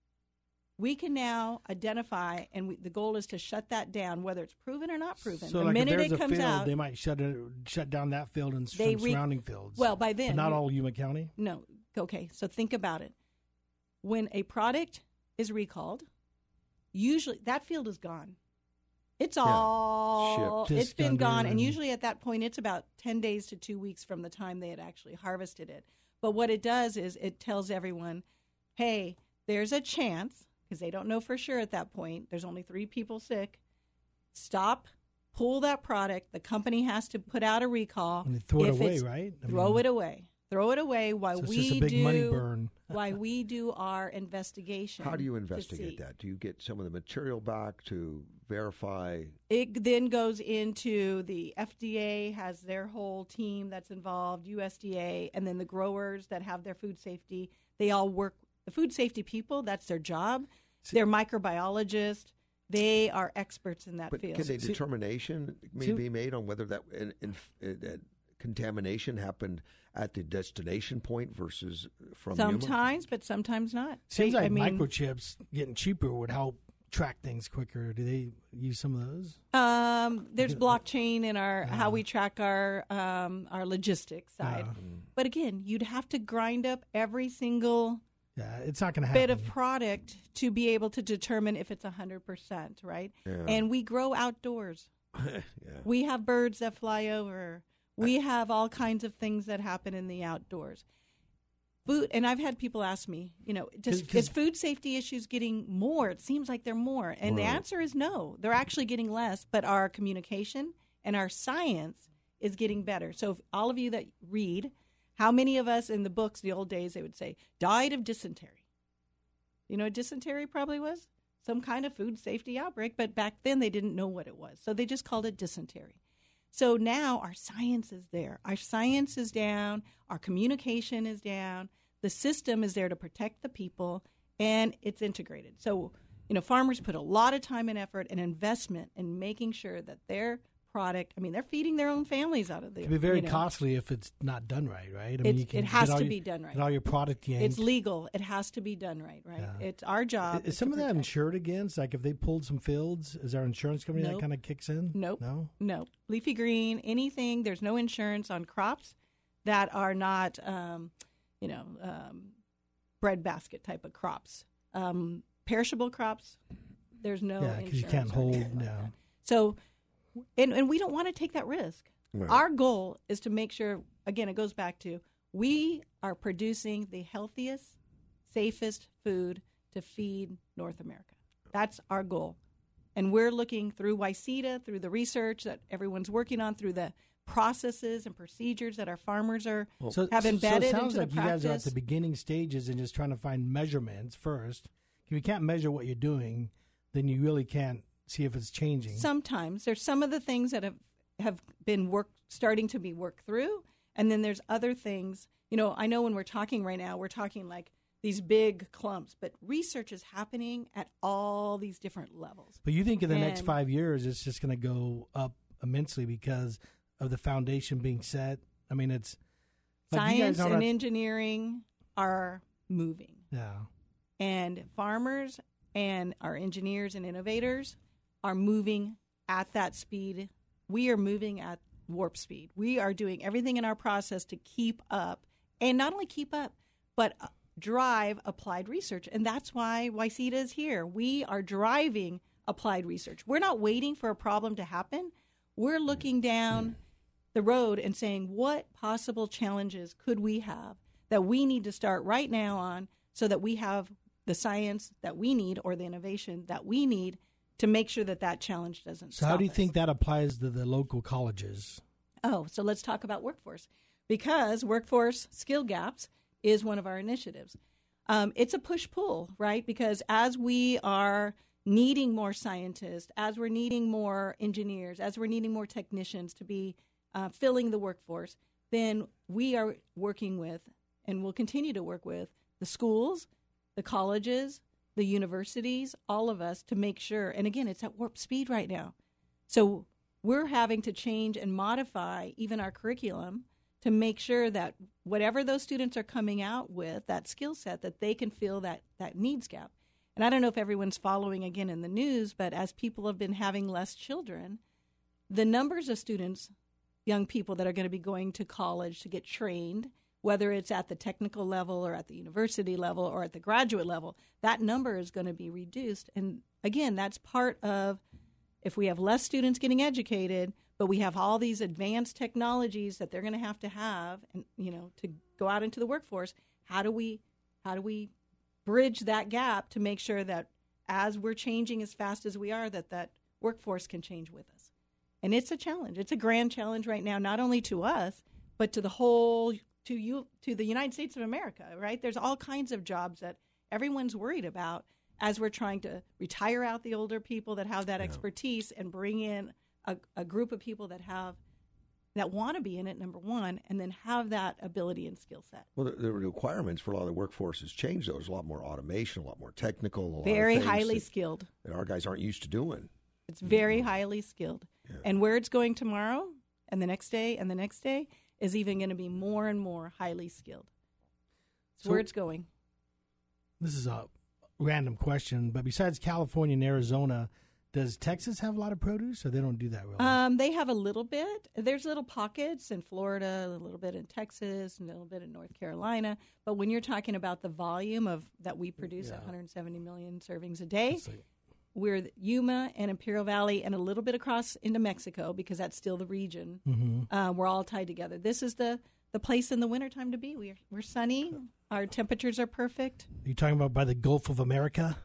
Speaker 12: we can now identify, and the goal is to shut that down, whether it's proven or not proven.
Speaker 11: So
Speaker 12: the
Speaker 11: like
Speaker 12: minute
Speaker 11: if there's
Speaker 12: it comes
Speaker 11: a field,
Speaker 12: out,
Speaker 11: they might shut down that field and some surrounding fields.
Speaker 12: Well, by then.
Speaker 11: But not all Yuma County?
Speaker 12: No. Okay, so think about it. When a product is recalled, usually that field is gone. It's all,
Speaker 11: shipped.
Speaker 12: it's been gone. And usually at that point, it's about 10 days to 2 weeks from the time they had actually harvested it. But what it does is it tells everyone, hey, there's a chance, because they don't know for sure at that point, there's only 3 people sick, stop, pull that product. The company has to put out a recall.
Speaker 11: And throw it away, right?
Speaker 12: Throw it away. Throw it away while
Speaker 11: so it's
Speaker 12: we
Speaker 11: just a big
Speaker 12: do
Speaker 11: money burn.
Speaker 12: while we do our investigation.
Speaker 13: How do you investigate that? Do you get some of the material back to verify?
Speaker 12: It then goes into the FDA has their whole team that's involved, USDA, and then the growers that have their food safety. They all work. The food safety people, that's their job. They're microbiologists. They are experts in that field.
Speaker 13: Can a determination be made on whether that contamination happened at the destination point versus from
Speaker 12: sometimes, but sometimes not.
Speaker 11: Seems like microchips getting cheaper would help track things quicker. Do they use some of those?
Speaker 12: There's blockchain in our how we track our logistics side. But again, you'd have to grind up every single
Speaker 11: it's not going to happen.
Speaker 12: Bit of product to be able to determine if it's 100%, right?
Speaker 13: Yeah.
Speaker 12: And we grow outdoors. We have birds that fly over. We have all kinds of things that happen in the outdoors. Food, and I've had people ask me, is food safety issues getting more? It seems like they're more. And the answer is no. They're actually getting less, but our communication and our science is getting better. So if all of you that read, how many of us in the books, the old days, they would say, died of dysentery. You know what dysentery probably was? Some kind of food safety outbreak, but back then they didn't know what it was. So they just called it dysentery. So now our science is there. Our science is down. Our communication is down. The system is there to protect the people, and it's integrated. So, farmers put a lot of time and effort and investment in making sure that their product, they're feeding their own families out of there.
Speaker 11: It can be very costly if it's not done right?
Speaker 12: It has to be done right.
Speaker 11: Get all your product yanked.
Speaker 12: It's legal. It has to be done right? Yeah. It's our job.
Speaker 11: Is some of that insured against? Like if they pulled some fields, is our insurance company that kind of kicks in?
Speaker 12: Nope.
Speaker 11: No?
Speaker 12: Leafy green, anything, there's no insurance on crops that are not, breadbasket type of crops. Perishable crops, there's no insurance.
Speaker 11: Yeah, because you can't hold,
Speaker 12: So, and we don't want to take that risk. Right. Our goal is to make sure, again, it goes back to we are producing the healthiest, safest food to feed North America. That's our goal. And we're looking through YCETA, through the research that everyone's working on, through the processes and procedures that our farmers have embedded into the practice.
Speaker 11: So it sounds like you guys are at the beginning stages and just trying to find measurements first. If you can't measure what you're doing, then you really can't see if it's changing.
Speaker 12: Sometimes. There's some of the things that have been starting to be worked through, and then there's other things. I know when we're talking right now, we're talking like these big clumps, but research is happening at all these different levels.
Speaker 11: But you think in the next 5 years, it's just going to go up immensely because of the foundation being set? It's like
Speaker 12: science and engineering are moving.
Speaker 11: Yeah.
Speaker 12: And farmers and our engineers and innovators are moving at that speed. We are moving at warp speed. We are doing everything in our process to keep up, and not only keep up, but drive applied research. And that's why YCETA is here. We are driving applied research. We're not waiting for a problem to happen. We're looking down the road and saying, what possible challenges could we have that we need to start right now on so that we have the science that we need or the innovation that we need to make sure that that challenge doesn't
Speaker 11: So
Speaker 12: stop
Speaker 11: how do you
Speaker 12: us.
Speaker 11: think that applies to the local colleges?
Speaker 12: Oh, so let's talk about workforce, because workforce skill gaps is one of our initiatives. It's a push-pull, right? Because as we are needing more scientists, as we're needing more engineers, as we're needing more technicians to be filling the workforce, then we are working with and will continue to work with the schools, the colleges, the universities, all of us to make sure. And again, it's at warp speed right now. So we're having to change and modify even our curriculum to make sure that whatever those students are coming out with, that skill set, that they can fill that needs gap. And I don't know if everyone's following again in the news, but as people have been having less children, the numbers of students, young people that are going to be going to college to get trained, whether it's at the technical level or at the university level or at the graduate level, that number is going to be reduced. And again, that's part of, if we have less students getting educated, but we have all these advanced technologies that they're going to have, and to go out into the workforce, how do we bridge that gap to make sure that as we're changing as fast as we are, that workforce can change with us? And it's a challenge. It's a grand challenge right now, not only to us, but to the whole, to the United States of America, right? There's all kinds of jobs that everyone's worried about as we're trying to retire out the older people that have that expertise and bring in a group of people that want to be in it, number one, and then have that ability and skill set.
Speaker 13: Well, the requirements for a lot of the workforce has changed. There's a lot more automation, a lot more technical, a lot
Speaker 12: very
Speaker 13: of things
Speaker 12: highly skilled
Speaker 13: that our guys aren't used to doing.
Speaker 12: It's very highly skilled. Yeah. And where it's going tomorrow and the next day and the next day is even going to be more and more highly skilled. It's where it's going.
Speaker 11: This is a random question, but besides California and Arizona, does Texas have a lot of produce, or they don't do that really?
Speaker 12: They have a little bit. There's little pockets in Florida, a little bit in Texas, a little bit in North Carolina. But when you're talking about the volume of that we produce, 170 million servings a day, we're Yuma and Imperial Valley and a little bit across into Mexico, because that's still the region. Mm-hmm. We're all tied together. This is the place in the wintertime to be. We're sunny. Our temperatures are perfect.
Speaker 11: Are you talking about by the Gulf of America?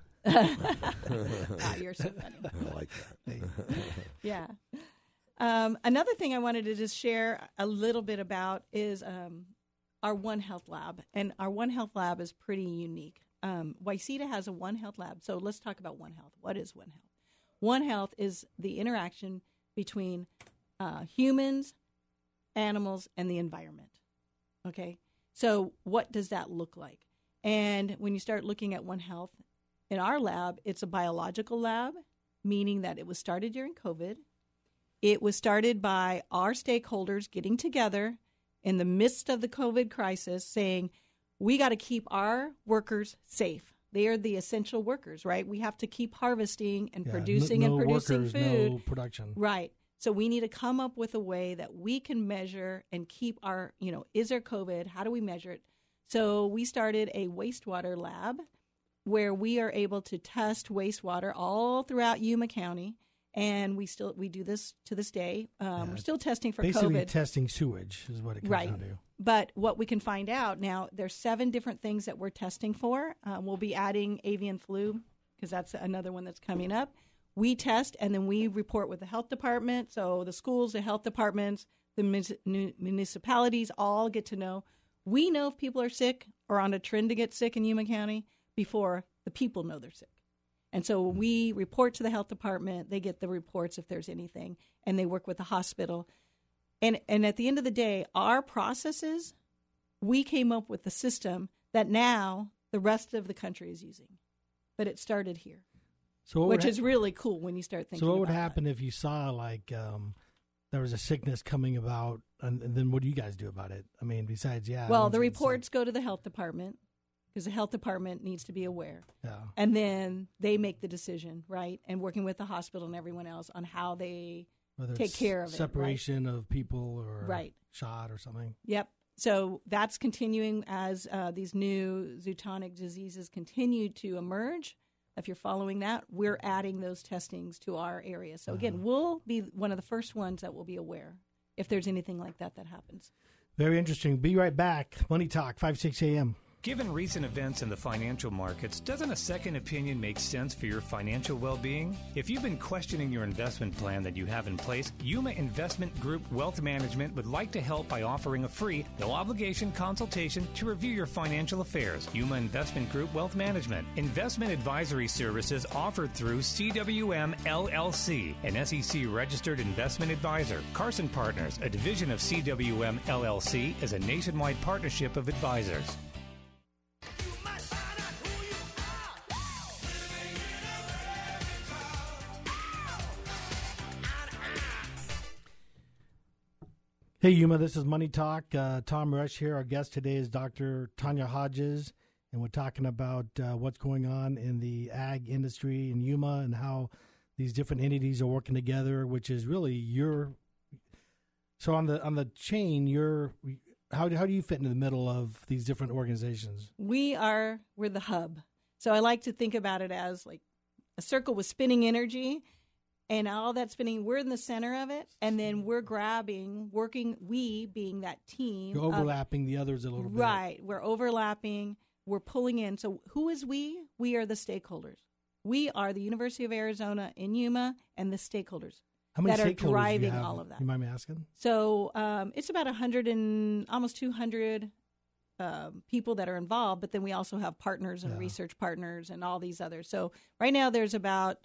Speaker 12: You're so funny.
Speaker 13: I like that.
Speaker 12: Yeah. Another thing I wanted to just share a little bit about is our One Health Lab. And our One Health Lab is pretty unique. YCETA has a One Health Lab. So let's talk about One Health. What is One Health? One Health is the interaction between humans, animals, and the environment. Okay? So what does that look like? And when you start looking at One Health, in our lab, it's a biological lab, meaning that it was started during COVID. It was started by our stakeholders getting together in the midst of the COVID crisis saying, we got to keep our workers safe. They are the essential workers, right? We have to keep harvesting and producing and producing
Speaker 11: workers,
Speaker 12: food.
Speaker 11: No production.
Speaker 12: Right. So we need to come up with a way that we can measure and keep our, is there COVID? How do we measure it? So we started a wastewater lab where we are able to test wastewater all throughout Yuma County, and we do this to this day. We're still testing for
Speaker 11: basically
Speaker 12: COVID.
Speaker 11: Testing sewage is what it comes down to.
Speaker 12: But what we can find out now, there's 7 different things that we're testing for. We'll be adding avian flu because that's another one that's coming up. We test, and then we report with the health department. So the schools, the health departments, the municipalities all get to know. We know if people are sick or on a trend to get sick in Yuma County before the people know they're sick. And so we report to the health department. They get the reports if there's anything, and they work with the hospital. And at the end of the day, our processes, we came up with the system that now the rest of the country is using. But it started here, which is really cool when you start thinking about it.
Speaker 11: So what would happen if you saw, there was a sickness coming about, and then what do you guys do about it? I mean, besides,
Speaker 12: Well, the reports go to the health department, because the health department needs to be aware. Yeah. And then they make the decision, right? And working with the hospital and everyone else on how they take care of it.
Speaker 11: Separation of people or shot or something.
Speaker 12: Yep. So that's continuing as these new zoonotic diseases continue to emerge. If you're following that, we're adding those testings to our area. So again, we'll be one of the first ones that will be aware if there's anything like that happens.
Speaker 11: Very interesting. Be right back. Money Talk, 5-6 a.m.
Speaker 14: Given recent events in the financial markets, doesn't a second opinion make sense for your financial well-being? If you've been questioning your investment plan that you have in place, Yuma Investment Group Wealth Management would like to help by offering a free, no-obligation consultation to review your financial affairs. Yuma Investment Group Wealth Management. Investment advisory services offered through CWM LLC, an SEC-registered investment advisor. Carson Partners, a division of CWM LLC, is a nationwide partnership of advisors.
Speaker 11: Hey, Yuma, this is Money Talk. Tom Rush here. Our guest today is Dr. Tanya Hodges, and we're talking about what's going on in the ag industry in Yuma and how these different entities are working together, which is really your... So on the chain, how do you fit into the middle of these different organizations?
Speaker 12: We're the hub. So I like to think about it as like a circle with spinning energy. And all that spinning, we're in the center of it, and then we're we being that team.
Speaker 11: You're overlapping the others a little bit.
Speaker 12: Right. We're overlapping. We're pulling in. So who is we? We are the stakeholders. We are the University of Arizona in Yuma and the stakeholders
Speaker 11: How many
Speaker 12: that are
Speaker 11: stakeholders
Speaker 12: driving
Speaker 11: do you have?
Speaker 12: all of that.
Speaker 11: You mind me asking?
Speaker 12: So it's about 100 and almost 200 people that are involved, but then we also have partners and research partners and all these others. So right now there's about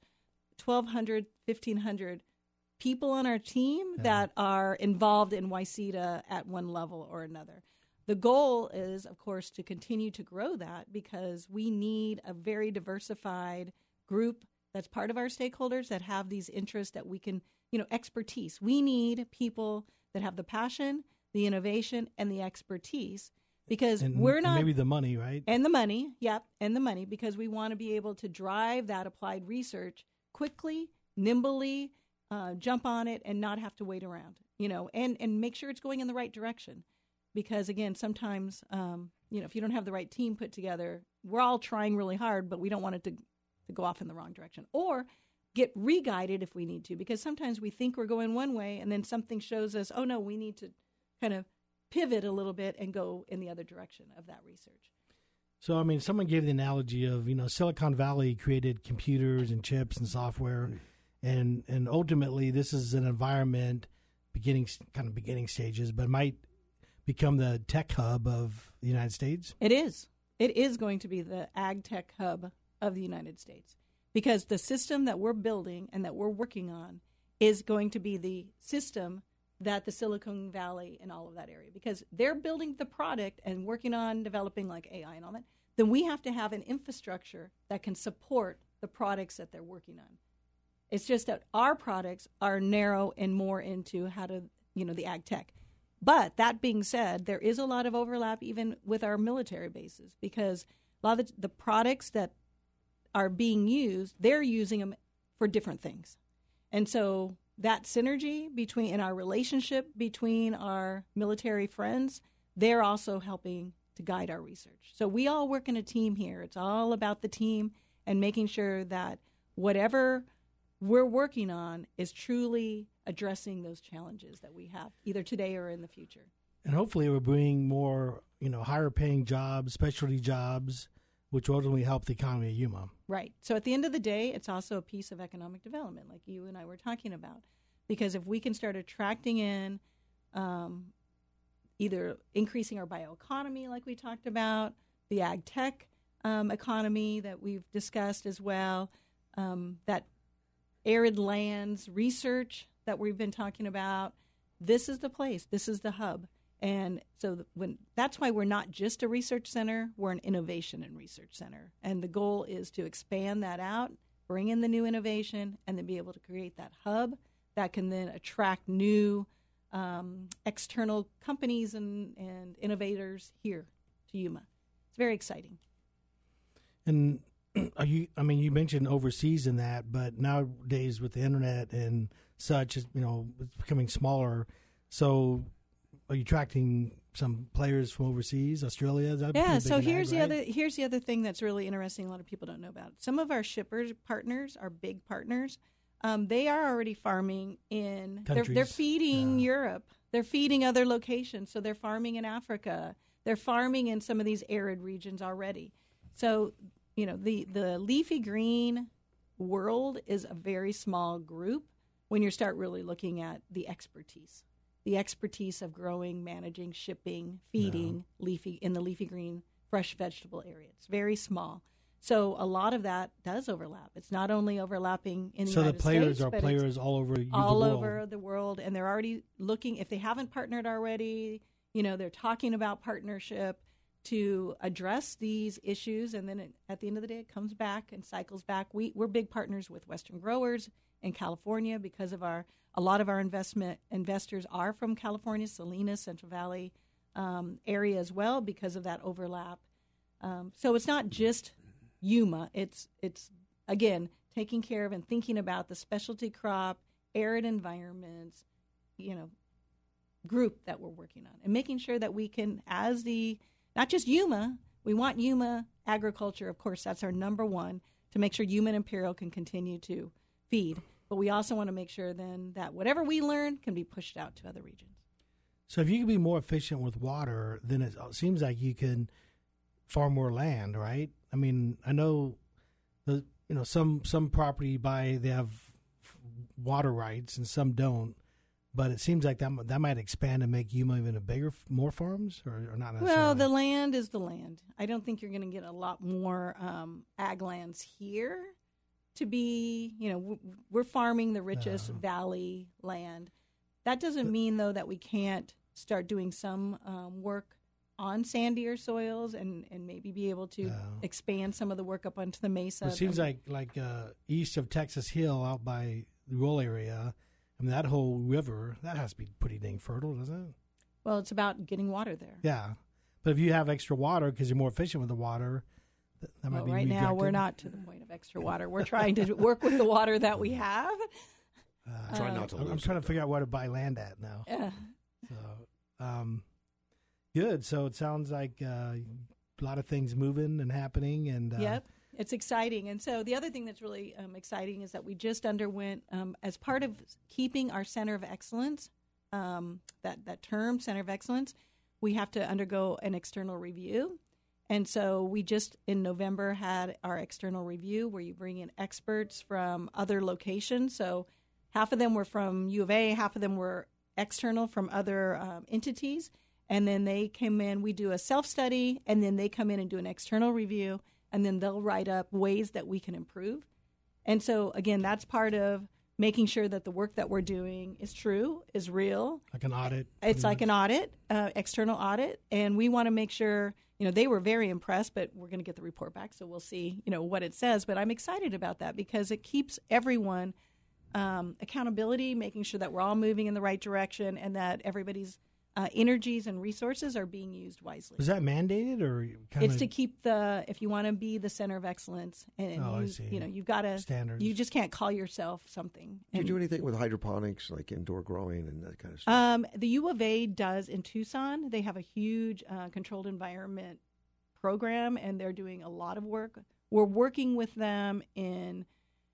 Speaker 12: 1,200, 1,500 people on our team that are involved in YCETA at one level or another. The goal is, of course, to continue to grow that because we need a very diversified group that's part of our stakeholders that have these interests that we can, expertise. We need people that have the passion, the innovation, and the expertise because we're not...
Speaker 11: Maybe the money, right?
Speaker 12: And the money, and the money because we want to be able to drive that applied research quickly, nimbly, jump on it and not have to wait around, and make sure it's going in the right direction. Because, again, sometimes, if you don't have the right team put together, we're all trying really hard, but we don't want it to go off in the wrong direction. Or get re-guided if we need to, because sometimes we think we're going one way and then something shows us, oh, no, we need to kind of pivot a little bit and go in the other direction of that research.
Speaker 11: So, someone gave the analogy of, Silicon Valley created computers and chips and software, and ultimately this is an environment beginning stages, but might become the tech hub of the United States?
Speaker 12: It is. It is going to be the ag tech hub of the United States because the system that we're building and that we're working on is going to be the system that the Silicon Valley and all of that area, because they're building the product and working on developing like AI and all that, then we have to have an infrastructure that can support the products that they're working on. It's just that our products are narrow and more into how to, the ag tech. But that being said, there is a lot of overlap even with our military bases because a lot of the products that are being used, they're using them for different things. And so that synergy in our relationship between our military friends, they're also helping to guide our research. So we all work in a team here. It's all about the team and making sure that whatever we're working on is truly addressing those challenges that we have either today or in the future.
Speaker 11: And hopefully we're bringing more, higher paying jobs, specialty jobs, which will ultimately help the economy of Yuma.
Speaker 12: Right. So at the end of the day, it's also a piece of economic development, like you and I were talking about. Because if we can start attracting in either increasing our bioeconomy, like we talked about, the ag tech economy that we've discussed as well, that arid lands research that we've been talking about, this is the place. This is the hub. And so that's why we're not just a research center, we're an innovation and research center. And the goal is to expand that out, bring in the new innovation, and then be able to create that hub that can then attract new external companies and innovators here to Yuma. It's very exciting.
Speaker 11: And you mentioned overseas in that, but nowadays with the internet and such, it's becoming smaller. So are you attracting some players from overseas, Australia? Is that
Speaker 12: yeah.
Speaker 11: pretty
Speaker 12: So
Speaker 11: big in
Speaker 12: here's
Speaker 11: ag,
Speaker 12: the
Speaker 11: right?
Speaker 12: other here's the other thing that's really interesting. A lot of people don't know about. Some of our shipper partners, our big partners, they are already farming in. They're feeding Europe. They're feeding other locations. So they're farming in Africa. They're farming in some of these arid regions already. So the leafy green world is a very small group when you start really looking at the expertise of growing, managing, shipping, feeding in the leafy green fresh vegetable area. It's very small. So a lot of that does overlap. It's not only overlapping in the United States. So the
Speaker 11: players are players all over the world.
Speaker 12: Over the world, and they're already looking, if they haven't partnered already, they're talking about partnership to address these issues, and then at the end of the day, it comes back and cycles back. We're big partners with Western growers in California because of a lot of our investors are from California, Salinas, Central Valley area as well because of that overlap. So it's not just Yuma. It's again taking care of and thinking about the specialty crop, arid environments, group that we're working on, and making sure that we can, not just Yuma, we want Yuma agriculture, of course, that's our number one, to make sure Yuma and Imperial can continue to feed. But we also want to make sure then that whatever we learn can be pushed out to other regions.
Speaker 11: So if you can be more efficient with water, then it seems like you can farm more land, right? I mean, I know some property they have water rights and some don't. But it seems like that might expand and make Yuma even more farms, or not necessarily?
Speaker 12: Well, the land is the land. I don't think you're going to get a lot more ag lands here to be, we're farming the richest valley land. That doesn't mean, though, that we can't start doing some work on sandier soils and maybe be able to expand some of the work up onto the mesa.
Speaker 11: It seems like east of Texas Hill out by the rural area, I mean, that whole river, that has to be pretty dang fertile, doesn't it?
Speaker 12: Well, it's about getting water there.
Speaker 11: Yeah. But if you have extra water because you're more efficient with the water, that might be
Speaker 12: right
Speaker 11: redirected.
Speaker 12: now, we're not to the point of extra water. We're trying to work with the water that we have.
Speaker 13: Try not to lose
Speaker 11: I'm trying to figure out where to buy land at now.
Speaker 12: Yeah.
Speaker 11: So, good. So it sounds like a lot of things moving and happening. And
Speaker 12: Yep. It's exciting. And so the other thing that's really exciting is that we just underwent, as part of keeping our Center of Excellence, that term, Center of Excellence, we have to undergo an external review. And so we just, in November, had our external review where you bring in experts from other locations. So half of them were from U of A, half of them were external from other entities. And then they came in, we do a self-study, and then they come in and do an external review. And then they'll write up ways that we can improve. And so, again, that's part of making sure that the work that we're doing is true, is real.
Speaker 11: Like an audit.
Speaker 12: It's like an audit, external audit. And we want to make sure, they were very impressed, but we're going to get the report back. So we'll see, what it says. But I'm excited about that because it keeps everyone accountability, making sure that we're all moving in the right direction and that everybody's energies and resources are being used wisely.
Speaker 11: Was that mandated, or
Speaker 12: it's to keep if you want to be the Center of Excellence, and
Speaker 11: I see.
Speaker 12: You've got to
Speaker 11: standards.
Speaker 12: You just can't call yourself something.
Speaker 13: Do you do anything with hydroponics, like indoor growing and that kind of stuff?
Speaker 12: The U of A does in Tucson. They have a huge controlled environment program, and they're doing a lot of work. We're working with them in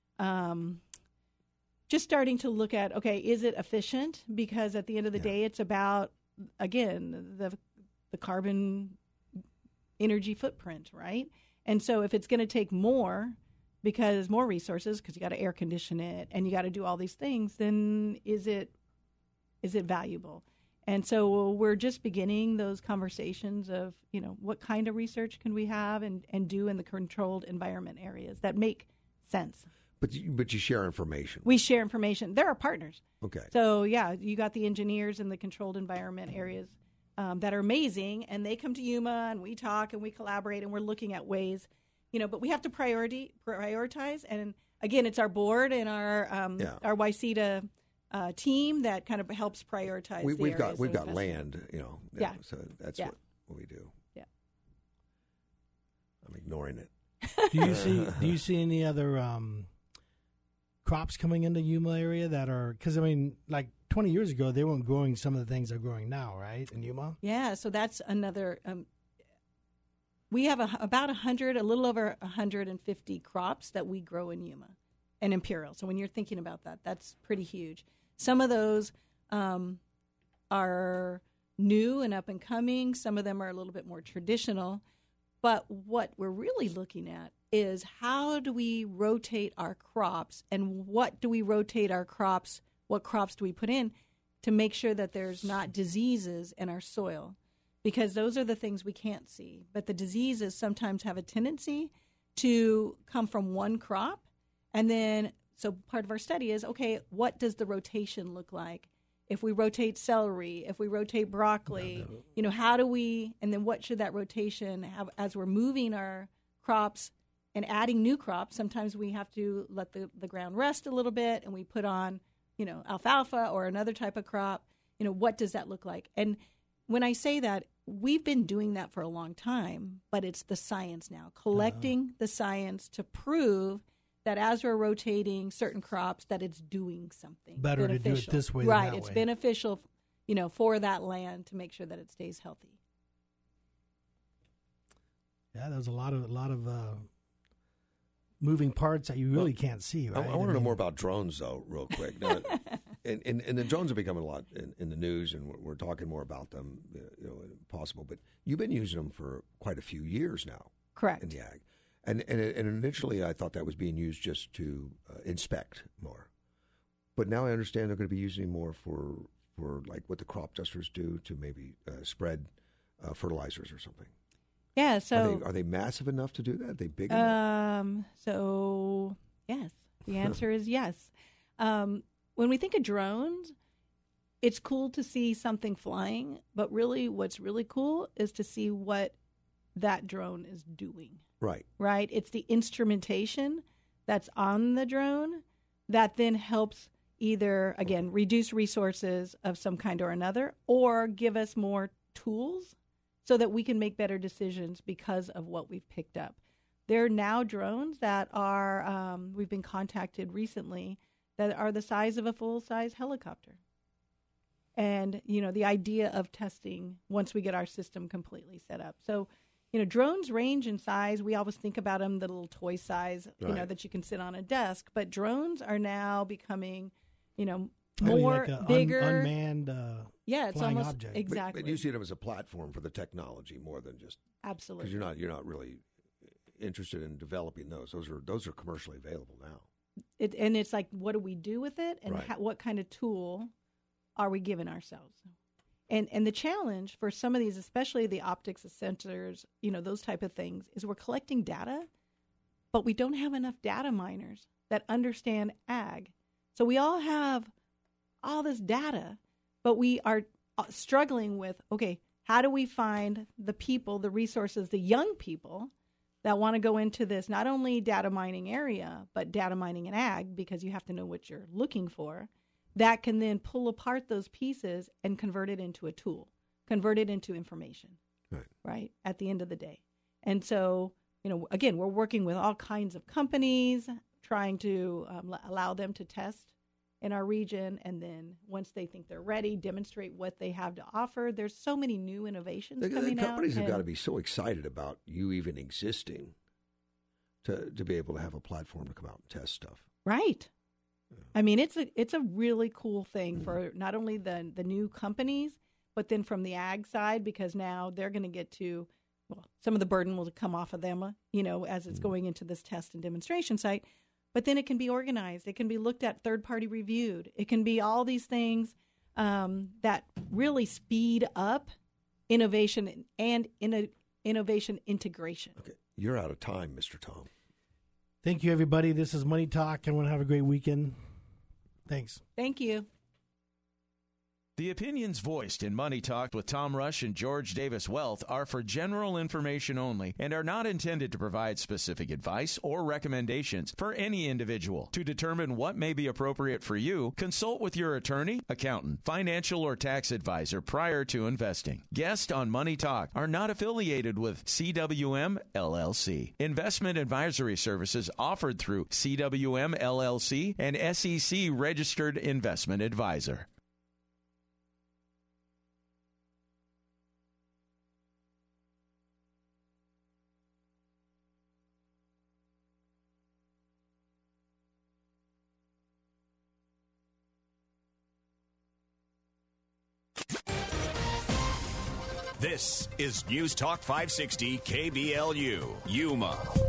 Speaker 12: just starting to look at, okay, is it efficient? Because at the end of the day, it's about, again, the carbon energy footprint, right? And so if it's going to take more resources, because you got to air condition it and you got to do all these things, then is it valuable? And so we're just beginning those conversations of, what kind of research can we have and do in the controlled environment areas that make sense.
Speaker 13: But you share information.
Speaker 12: We share information. They're our partners.
Speaker 13: Okay.
Speaker 12: So, you got the engineers in the controlled environment areas that are amazing, and they come to Yuma, and we talk, and we collaborate, and we're looking at ways, but we have to prioritize. And, again, it's our board and our YCETA team that kind of helps prioritize
Speaker 13: We've got land, so that's what we do.
Speaker 12: Yeah.
Speaker 13: I'm ignoring it.
Speaker 11: Do you see any other crops coming into Yuma area that are, because I mean, like 20 years ago, they weren't growing some of the things they're growing now, right, in Yuma?
Speaker 12: Yeah, so that's another. We have about a little over 150 crops that we grow in Yuma and Imperial. So when you're thinking about that, that's pretty huge. Some of those are new and up and coming. Some of them are a little bit more traditional. But what we're really looking at is how do we rotate our crops, and what do we rotate our crops, what crops do we put in to make sure that there's not diseases in our soil? Because those are the things we can't see. But the diseases sometimes have a tendency to come from one crop. And then, so part of our study is, okay, what does the rotation look like? If we rotate celery, if we rotate broccoli, how do we, and then what should that rotation have as we're moving our crops and adding new crops? Sometimes we have to let the ground rest a little bit and we put on, alfalfa or another type of crop. What does that look like? And when I say that, we've been doing that for a long time, but it's the science now, collecting the science to prove that as we're rotating certain crops, that it's doing something
Speaker 11: better
Speaker 12: beneficial.
Speaker 11: To do it this way
Speaker 12: right,
Speaker 11: than that
Speaker 12: it's
Speaker 11: way.
Speaker 12: beneficial, for that land to make sure that it stays healthy.
Speaker 11: Yeah, there's a lot of moving parts that you really can't see, right?
Speaker 13: I want to know more about drones, though, real quick. Now, and the drones are becoming a lot in the news, and we're talking more about them, possible. But you've been using them for quite a few years now.
Speaker 12: Correct.
Speaker 13: In the ag. And initially, I thought that was being used just to inspect more. But now I understand they're going to be using more for like what the crop dusters do to maybe spread fertilizers or something.
Speaker 12: Yeah, so...
Speaker 13: Are they massive enough to do that? Are they big enough?
Speaker 12: So, yes. The answer is yes. When we think of drones, it's cool to see something flying, but really what's really cool is to see what that drone is doing.
Speaker 13: Right.
Speaker 12: Right? It's the instrumentation that's on the drone that then helps either, again, reduce resources of some kind or another, or give us more tools so that we can make better decisions because of what we've picked up. There are now drones that are, we've been contacted recently, that are the size of a full-size helicopter. And, the idea of testing once we get our system completely set up. So, drones range in size. We always think about them, the little toy size,
Speaker 13: right,
Speaker 12: that you can sit on a desk. But drones are now becoming,
Speaker 11: more
Speaker 12: like bigger.
Speaker 11: Unmanned
Speaker 12: it's
Speaker 11: flying
Speaker 12: almost
Speaker 11: object.
Speaker 12: Exactly.
Speaker 13: But you see them as a platform for the technology more than just
Speaker 12: absolutely,
Speaker 13: because you're not really interested in developing those. Those are commercially available now.
Speaker 12: And it's like, what do we do with it, and
Speaker 13: right,
Speaker 12: what kind of tool are we giving ourselves? And the challenge for some of these, especially the optics, the sensors, those type of things, is we're collecting data, but we don't have enough data miners that understand ag. So we all have all this data, but we are struggling with, okay, how do we find the people, the resources, the young people that want to go into this, not only data mining area, but data mining in ag, because you have to know what you're looking for, that can then pull apart those pieces and convert it into a tool, convert it into information, right, at the end of the day. And so, again, we're working with all kinds of companies, trying to allow them to test in our region, and then once they think they're ready, demonstrate what they have to offer. There's so many new innovations coming out.
Speaker 13: The companies have got to be so excited about you even existing to be able to have a platform to come out and test stuff.
Speaker 12: Right. I mean, it's a really cool thing for not only the new companies, but then from the ag side, because now they're going to get to, some of the burden will come off of them, as it's going into this test and demonstration site. But then it can be organized. It can be looked at, third-party reviewed. It can be all these things that really speed up innovation and innovation integration.
Speaker 13: Okay, you're out of time, Mr. Tom.
Speaker 11: Thank you, everybody. This is Money Talk. Everyone have a great weekend. Thanks.
Speaker 12: Thank you.
Speaker 10: The opinions voiced in Money Talk with Tom Rush and George Davis Wealth are for general information only and are not intended to provide specific advice or recommendations for any individual. To determine what may be appropriate for you, consult with your attorney, accountant, financial or tax advisor prior to investing. Guests on Money Talk are not affiliated with CWM LLC. Investment advisory services offered through CWM LLC and SEC Registered Investment Advisor.
Speaker 16: This is News Talk 560 KBLU, Yuma.